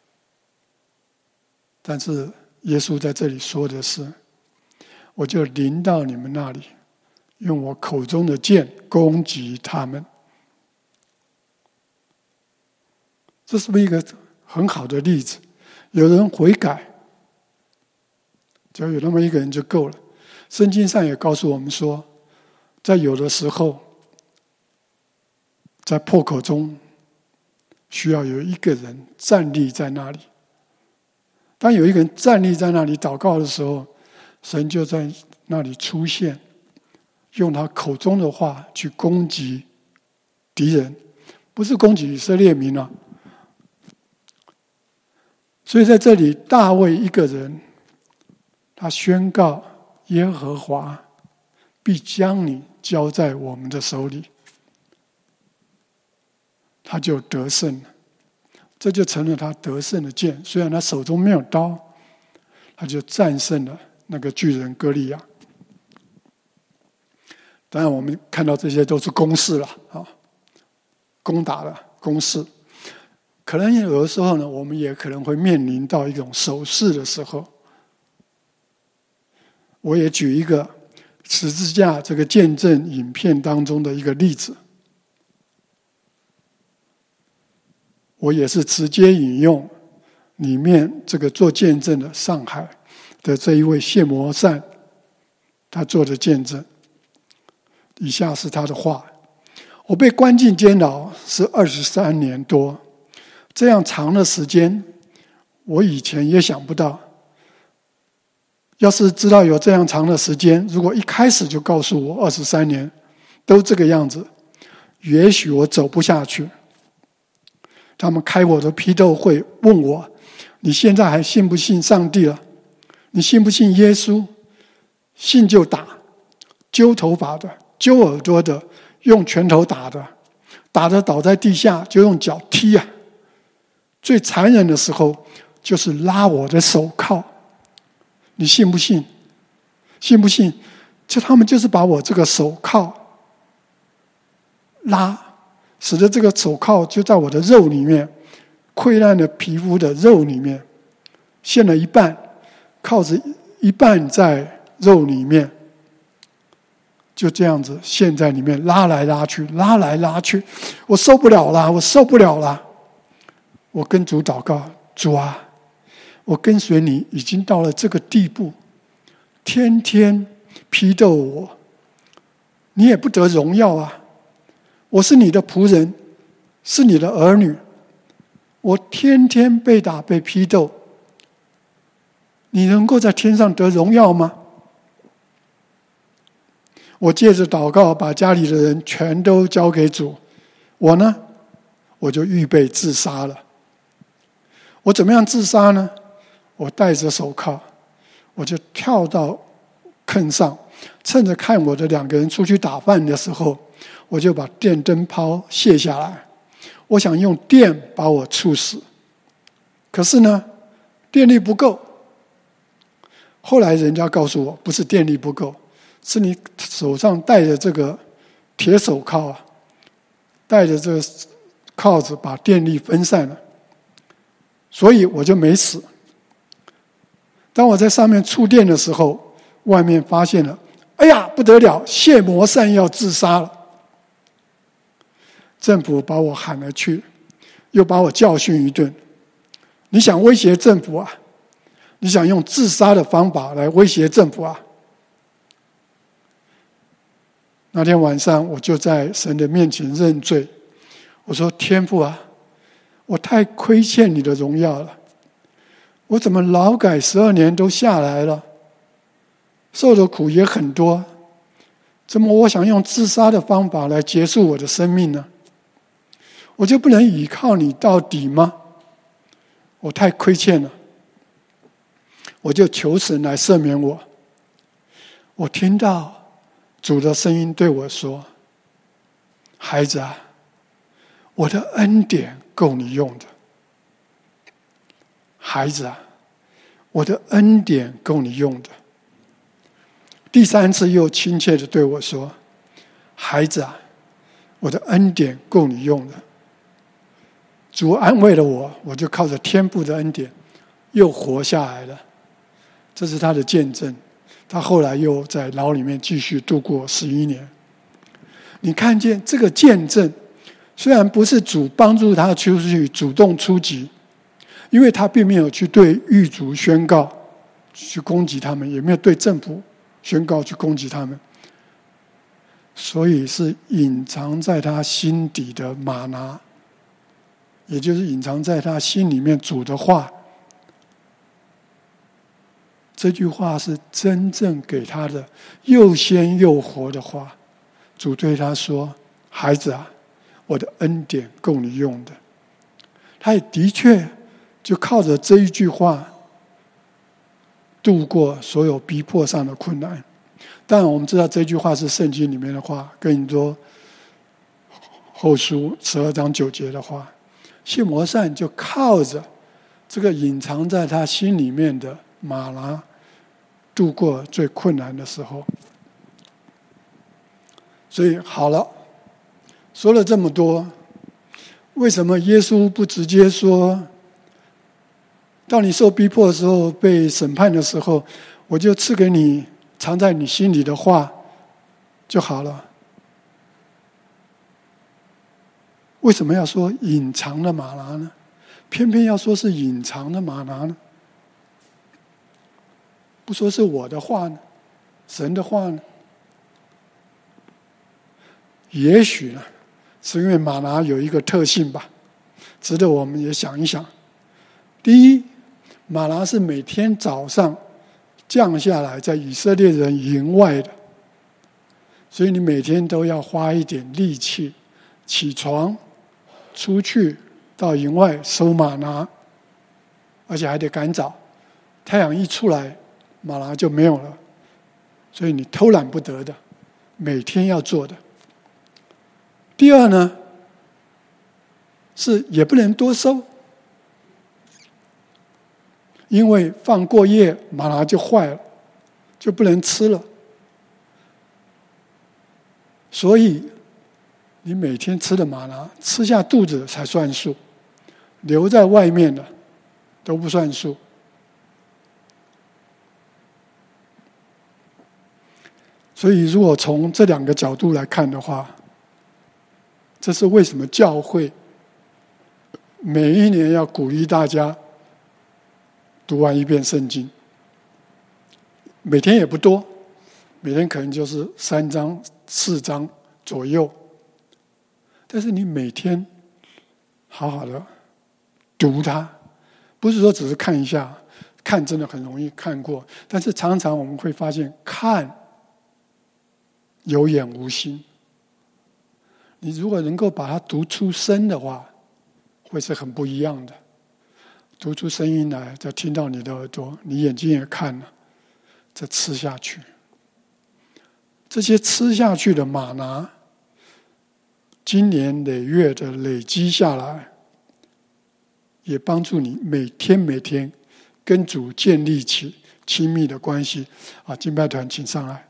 但是耶稣在这里说的是，我就临到你们那里，用我口中的剑攻击他们。这是不是一个很好的例子？有人悔改，只要有那么一个人就够了。圣经上也告诉我们说，在有的时候，在破口中需要有一个人站立在那里。当有一个人站立在那里祷告的时候，神就在那里出现，用他口中的话去攻击敌人，不是攻击以色列民啊。所以在这里，大卫一个人，他宣告耶和华必将你交在我们的手里，他就得胜了。这就成了他得胜的剑，虽然他手中没有刀，他就战胜了那个巨人歌利亚。当然我们看到这些都是公式了，攻打了公式。 可能有的时候呢，我们也可能会面临到一种守势的时候。我也举一个十字架这个见证影片当中的一个例子，我也是直接引用里面这个做见证的上海的这一位谢摩善他做的见证。以下是他的话：我被关进监牢是23年多，这样长的时间，我以前也想不到。要是知道有这样长的时间，如果一开始就告诉我23年都这个样子，也许我走不下去。他们开我的批斗会，问我：你现在还信不信上帝了？你信不信耶稣？信就打，揪头发的，揪耳朵的，用拳头打的，打得倒在地下就用脚踢啊。最残忍的时候就是拉我的手铐。你信不信？信不信？他们就是把我这个手铐拉，使得这个手铐就在我的肉里面，溃烂的皮肤的肉里面，陷了一半，铐子一半在肉里面，就这样子陷在里面，拉来拉去，拉来拉去，我受不了了，我受不了了。我跟主祷告：主啊，我跟随你已经到了这个地步，天天批斗我，你也不得荣耀啊！我是你的仆人，是你的儿女，我天天被打被批斗，你能够在天上得荣耀吗？我借着祷告把家里的人全都交给主，我呢，我就预备自杀了。我怎么样自杀呢？我戴着手铐，我就跳到坑上，趁着看我的2个人出去打饭的时候，我就把电灯泡卸下来，我想用电把我处死。可是呢，电力不够。后来人家告诉我，不是电力不够，是你手上戴着这个铁手铐啊，戴着这个铐子把电力分散了，所以我就没死。当我在上面触电的时候，外面发现了，哎呀，不得了，谢摩善要自杀了。政府把我喊了去，又把我教训一顿。你想威胁政府啊？你想用自杀的方法来威胁政府啊？那天晚上我就在神的面前认罪，我说：天父啊，我太亏欠你的荣耀了，我怎么劳改12年都下来了，受的苦也很多，怎么我想用自杀的方法来结束我的生命呢？我就不能依靠你到底吗？我太亏欠了，我就求神来赦免我。我听到主的声音对我说：孩子啊，我的恩典够你用的。孩子啊，我的恩典够你用的。第3次又亲切地对我说：孩子啊，我的恩典够你用的。主安慰了我，我就靠着天父的恩典又活下来了。这是他的见证。他后来又在牢里面继续度过11年。你看见这个见证，虽然不是主帮助他出去主动出击，因为他并没有去对狱卒宣告去攻击他们，也没有对政府宣告去攻击他们，所以是隐藏在他心底的玛拿，也就是隐藏在他心里面主的话。这句话是真正给他的又鲜又活的话。主对他说：孩子啊，我的恩典够你用的。他也的确就靠着这一句话度过所有逼迫上的困难。当然我们知道这句话是圣经里面的话，哥林多后书12章9节的话。谢摩善就靠着这个隐藏在他心里面的玛拿度过最困难的时候。所以好了，说了这么多， 为什么耶稣不直接说，当你受逼迫的时候，被审判的时候，我就赐给你藏在你心里的话就好了？为什么要说隐藏的吗哪呢？偏偏要说是隐藏的吗哪呢？不说是我的话呢？神的话呢？也许呢，是因为吗哪有一个特性吧，值得我们也想一想。第一，吗哪是每天早上降下来在以色列人营外的，所以你每天都要花一点力气起床出去到营外收吗哪，而且还得赶早，太阳一出来吗哪就没有了，所以你偷懒不得的，每天要做的。第二呢，是也不能多收，因为放过夜吗哪就坏了，就不能吃了。所以你每天吃的吗哪，吃下肚子才算数，留在外面的都不算数。所以如果从这两个角度来看的话，这是为什么教会每一年要鼓励大家读完一遍圣经。每天也不多，每天可能就是3章4章左右，但是你每天好好的读它，不是说只是看一下，看真的很容易看过，但是常常我们会发现看有眼无心。你如果能够把它读出声的话，会是很不一样的。读出声音来，再听到你的耳朵，你眼睛也看了，再吃下去。这些吃下去的吗哪，经年累月的累积下来，也帮助你每天跟主建立起亲密的关系。敬拜团请上来。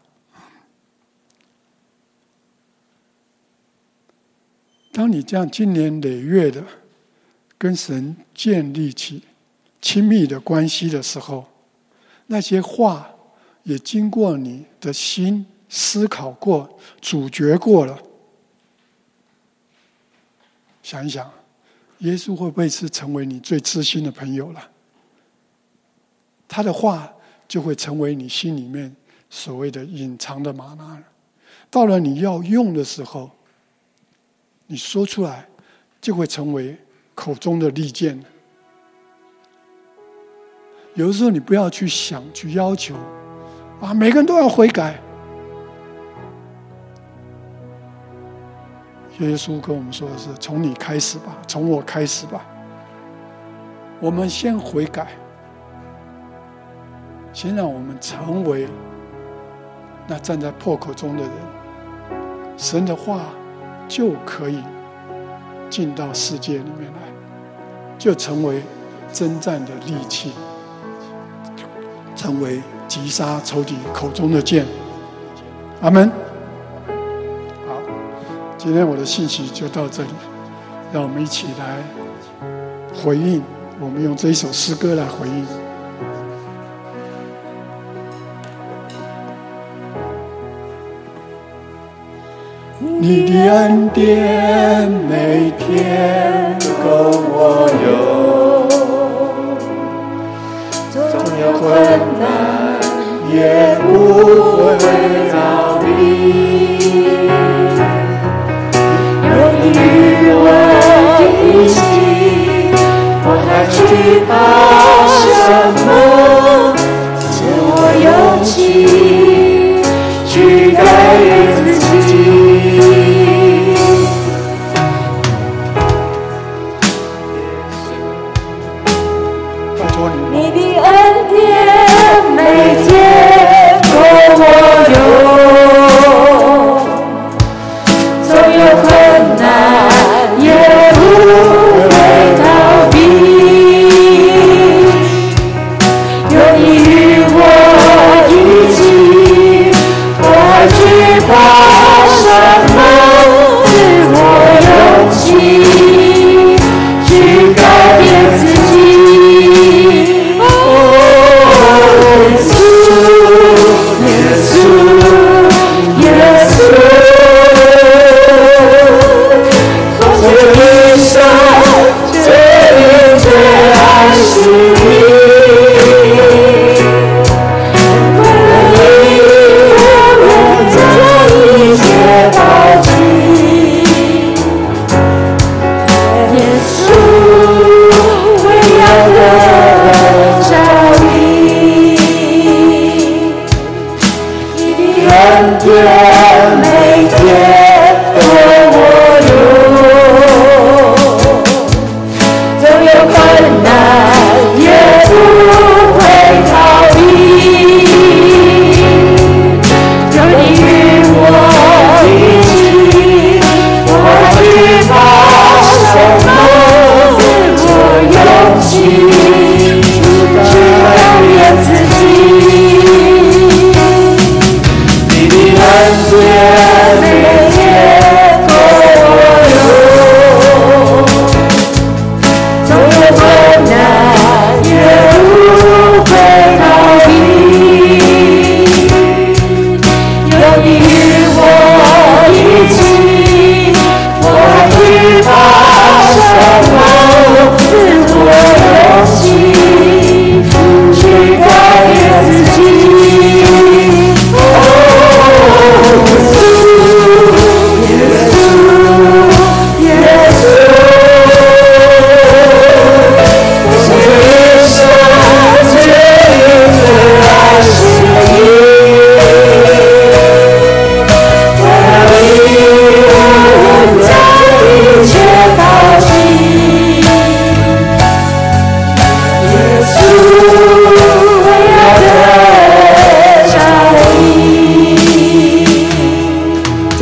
当你这样经年累月的跟神建立起亲密的关系的时候，那些话也经过你的心思考过、咀嚼过了。想一想，耶稣会不会是成为你最知心的朋友了？他的话就会成为你心里面所谓的隐藏的吗哪了。到了你要用的时候，你说出来就会成为口中的利剑。有的时候你不要去想去要求每个人都要悔改。耶稣跟我们说的是，从你开始吧，从我开始吧。我们先悔改，先让我们成为那站在破口中的人，神的话就可以进到世界里面来，就成为征战的利器，成为击杀仇敌口中的剑。阿们。好，今天我的信息就到这里，让我们一起来回应，我们用这一首诗歌来回应。你的恩典每天都够我用，纵有困难也不会逃避。有你与我一起，我还惧怕什么？赐我勇气去改变自己。你的恩典每天够我用，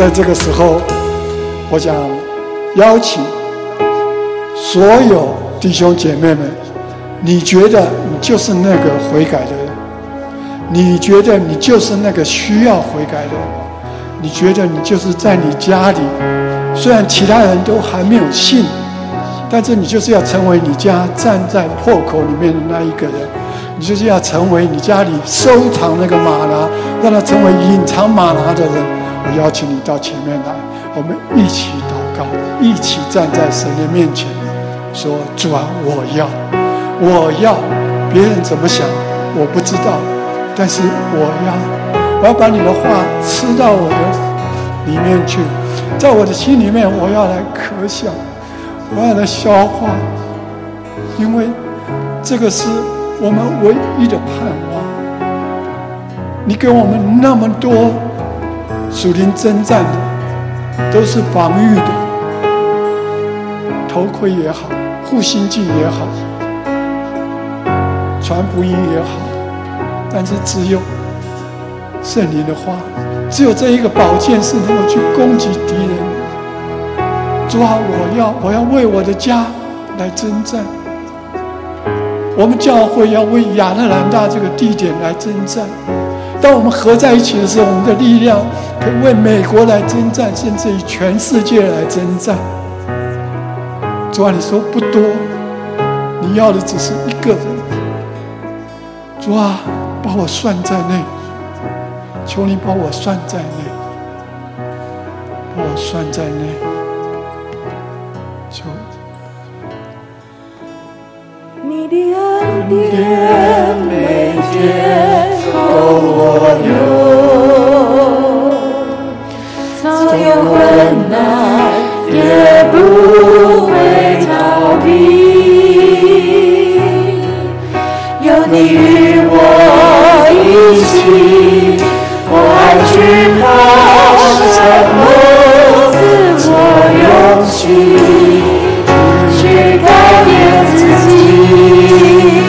在这个时候，我想邀请所有弟兄姐妹们，你觉得你就是那个悔改的人，你觉得你就是那个需要悔改的人，你觉得你就是在你家里，虽然其他人都还没有信，但是你就是要成为你家站在破口里面的那一个人，你就是要成为你家里收藏那个玛拿，让他成为隐藏玛拿的人。我邀请你到前面来，我们一起祷告，一起站在神的面前，说：主啊，我要，别人怎么想我不知道，但是我要把你的话吃到我的里面去，在我的心里面，我要来渴想，我要来消化，因为这个是我们唯一的盼望。你给我们那么多属灵征战的，都是防御的，头盔也好，护心镜也好，传福音也好，但是只有圣灵的话，只有这一个宝剑是能够去攻击敌人。主啊，我要为我的家来征战，我们教会要为亚特兰大这个地点来征战。当我们合在一起的时候，我们的力量可以为美国来征战，甚至于全世界来征战。主啊，你说不多，你要的只是一个人。主啊，把我算在内，求你把我算在内，把我算在内。求你的恩典每天够我用，纵有困难也不会逃避，有你与我一起，我还惧怕什么自我勇气，去改变自己。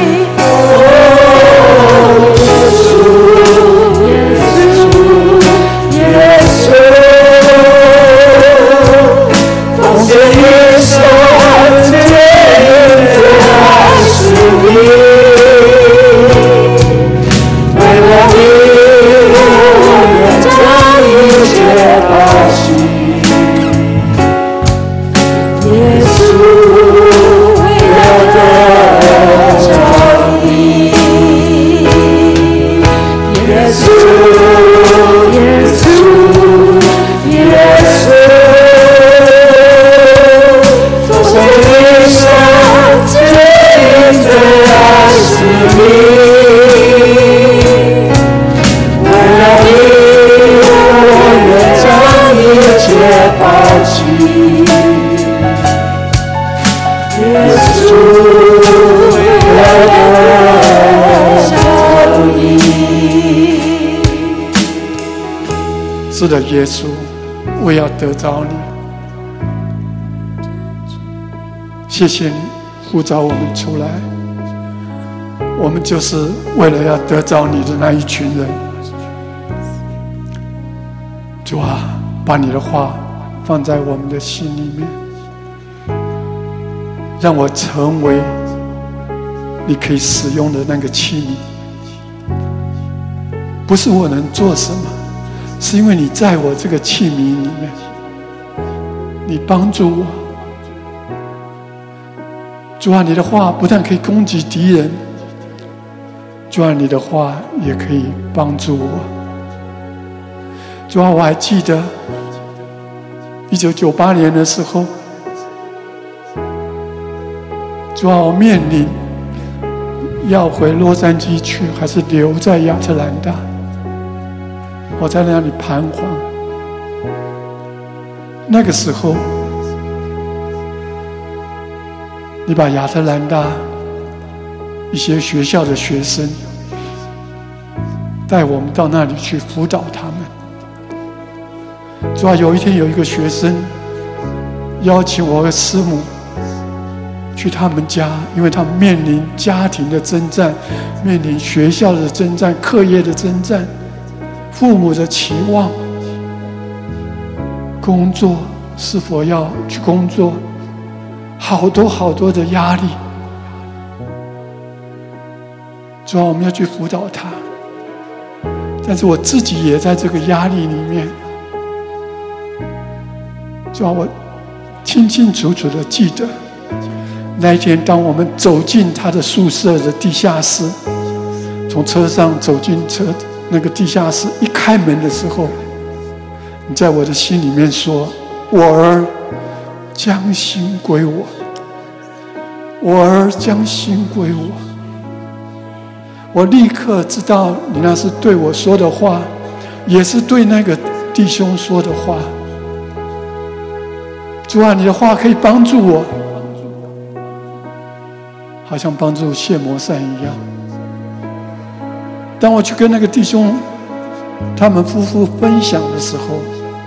是的，耶稣，我要得着你。谢谢你呼召我们出来，我们就是为了要得着你的那一群人。主啊，把你的话放在我们的心里面，让我成为你可以使用的那个器皿。不是我能做什么，是因为你在我这个器皿里面，你帮助我。主啊，你的话不但可以攻击敌人，主啊，你的话也可以帮助我。主啊，我还记得1998年的时候，主啊，我面临要回洛杉矶去，还是留在亚特兰大。我在那里彷徨。那个时候，你把亚特兰大一些学校的学生带我们到那里去辅导他们。主要有一天有一个学生邀请我和师母去他们家，因为他们面临家庭的征战，面临学校的征战，课业的征战，父母的期望。 工作是否要去工作，好多好多的压力。主啊，我们要去辅导他，但是我自己也在这个压力里面。主啊，我清清楚楚的记得那一天，当我们走进他的宿舍的地下室，从车上走进那个地下室，一开门的时候，你在我的心里面说：“我儿将心归我，我儿将心归我。”我立刻知道你那是对我说的话，也是对那个弟兄说的话。主啊，你的话可以帮助我，好像帮助谢摩善一样。当我去跟那个弟兄他们夫妇分享的时候，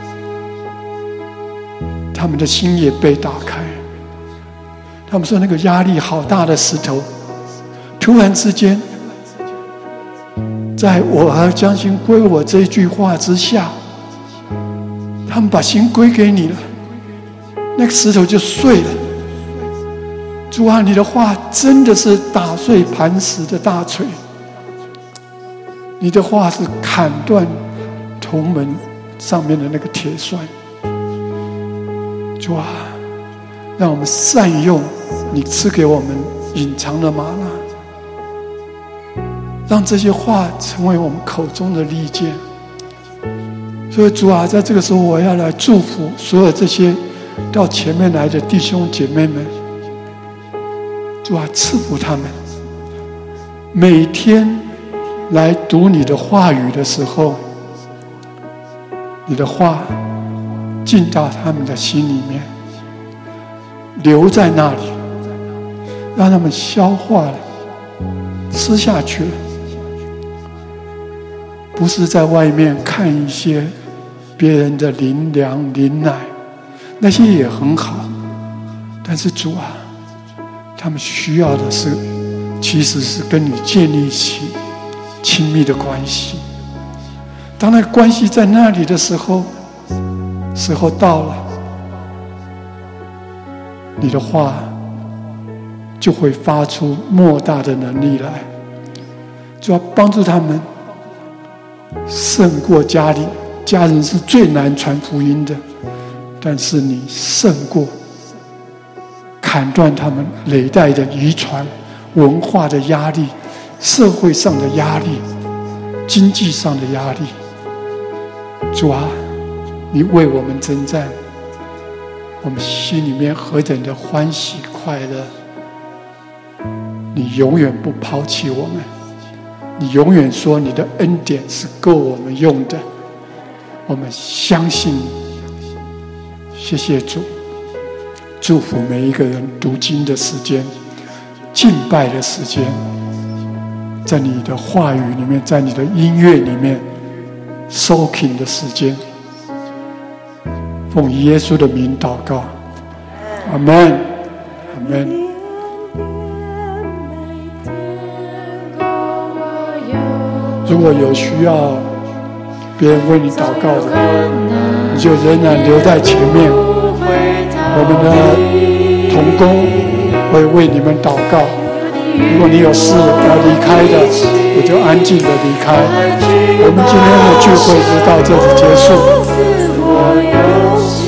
他们的心也被打开。他们说那个压力好大的石头，突然之间在我儿将心归我这一句话之下，他们把心归给你了，那个石头就碎了。主啊，你的话真的是打碎磐石的大锤，你的话是砍断铜门上面的那个铁栓。主啊，让我们善用你赐给我们隐藏的玛纳，让这些话成为我们口中的利剑。所以主啊，在这个时候我要来祝福所有这些到前面来的弟兄姐妹们。主啊，赐福他们，每天来读你的话语的时候，你的话进到他们的心里面，留在那里，让他们消化了，吃下去了。不是在外面看一些别人的灵粮灵奶，那些也很好，但是主啊，他们需要的是其实是跟你建立起亲密的关系。当那个关系在那里的时候，时候到了，你的话就会发出莫大的能力来，就要帮助他们胜过家里。家人是最难传福音的，但是你胜过，砍断他们累代的遗传、文化的压力、社会上的压力、经济上的压力。主啊，你为我们征战，我们心里面何等的欢喜快乐！你永远不抛弃我们，你永远说你的恩典是够我们用的，我们相信你。谢谢主，祝福每一个人读经的时间、敬拜的时间，在你的话语里面，在你的音乐里面soaking的时间。奉耶稣的名祷告，阿们，阿们。如果有需要别人为你祷告的，你就仍然留在前面，我们的同工会为你们祷告。如果你有事要离开的，我就安静的离开。我们今天的聚会就到这里结束。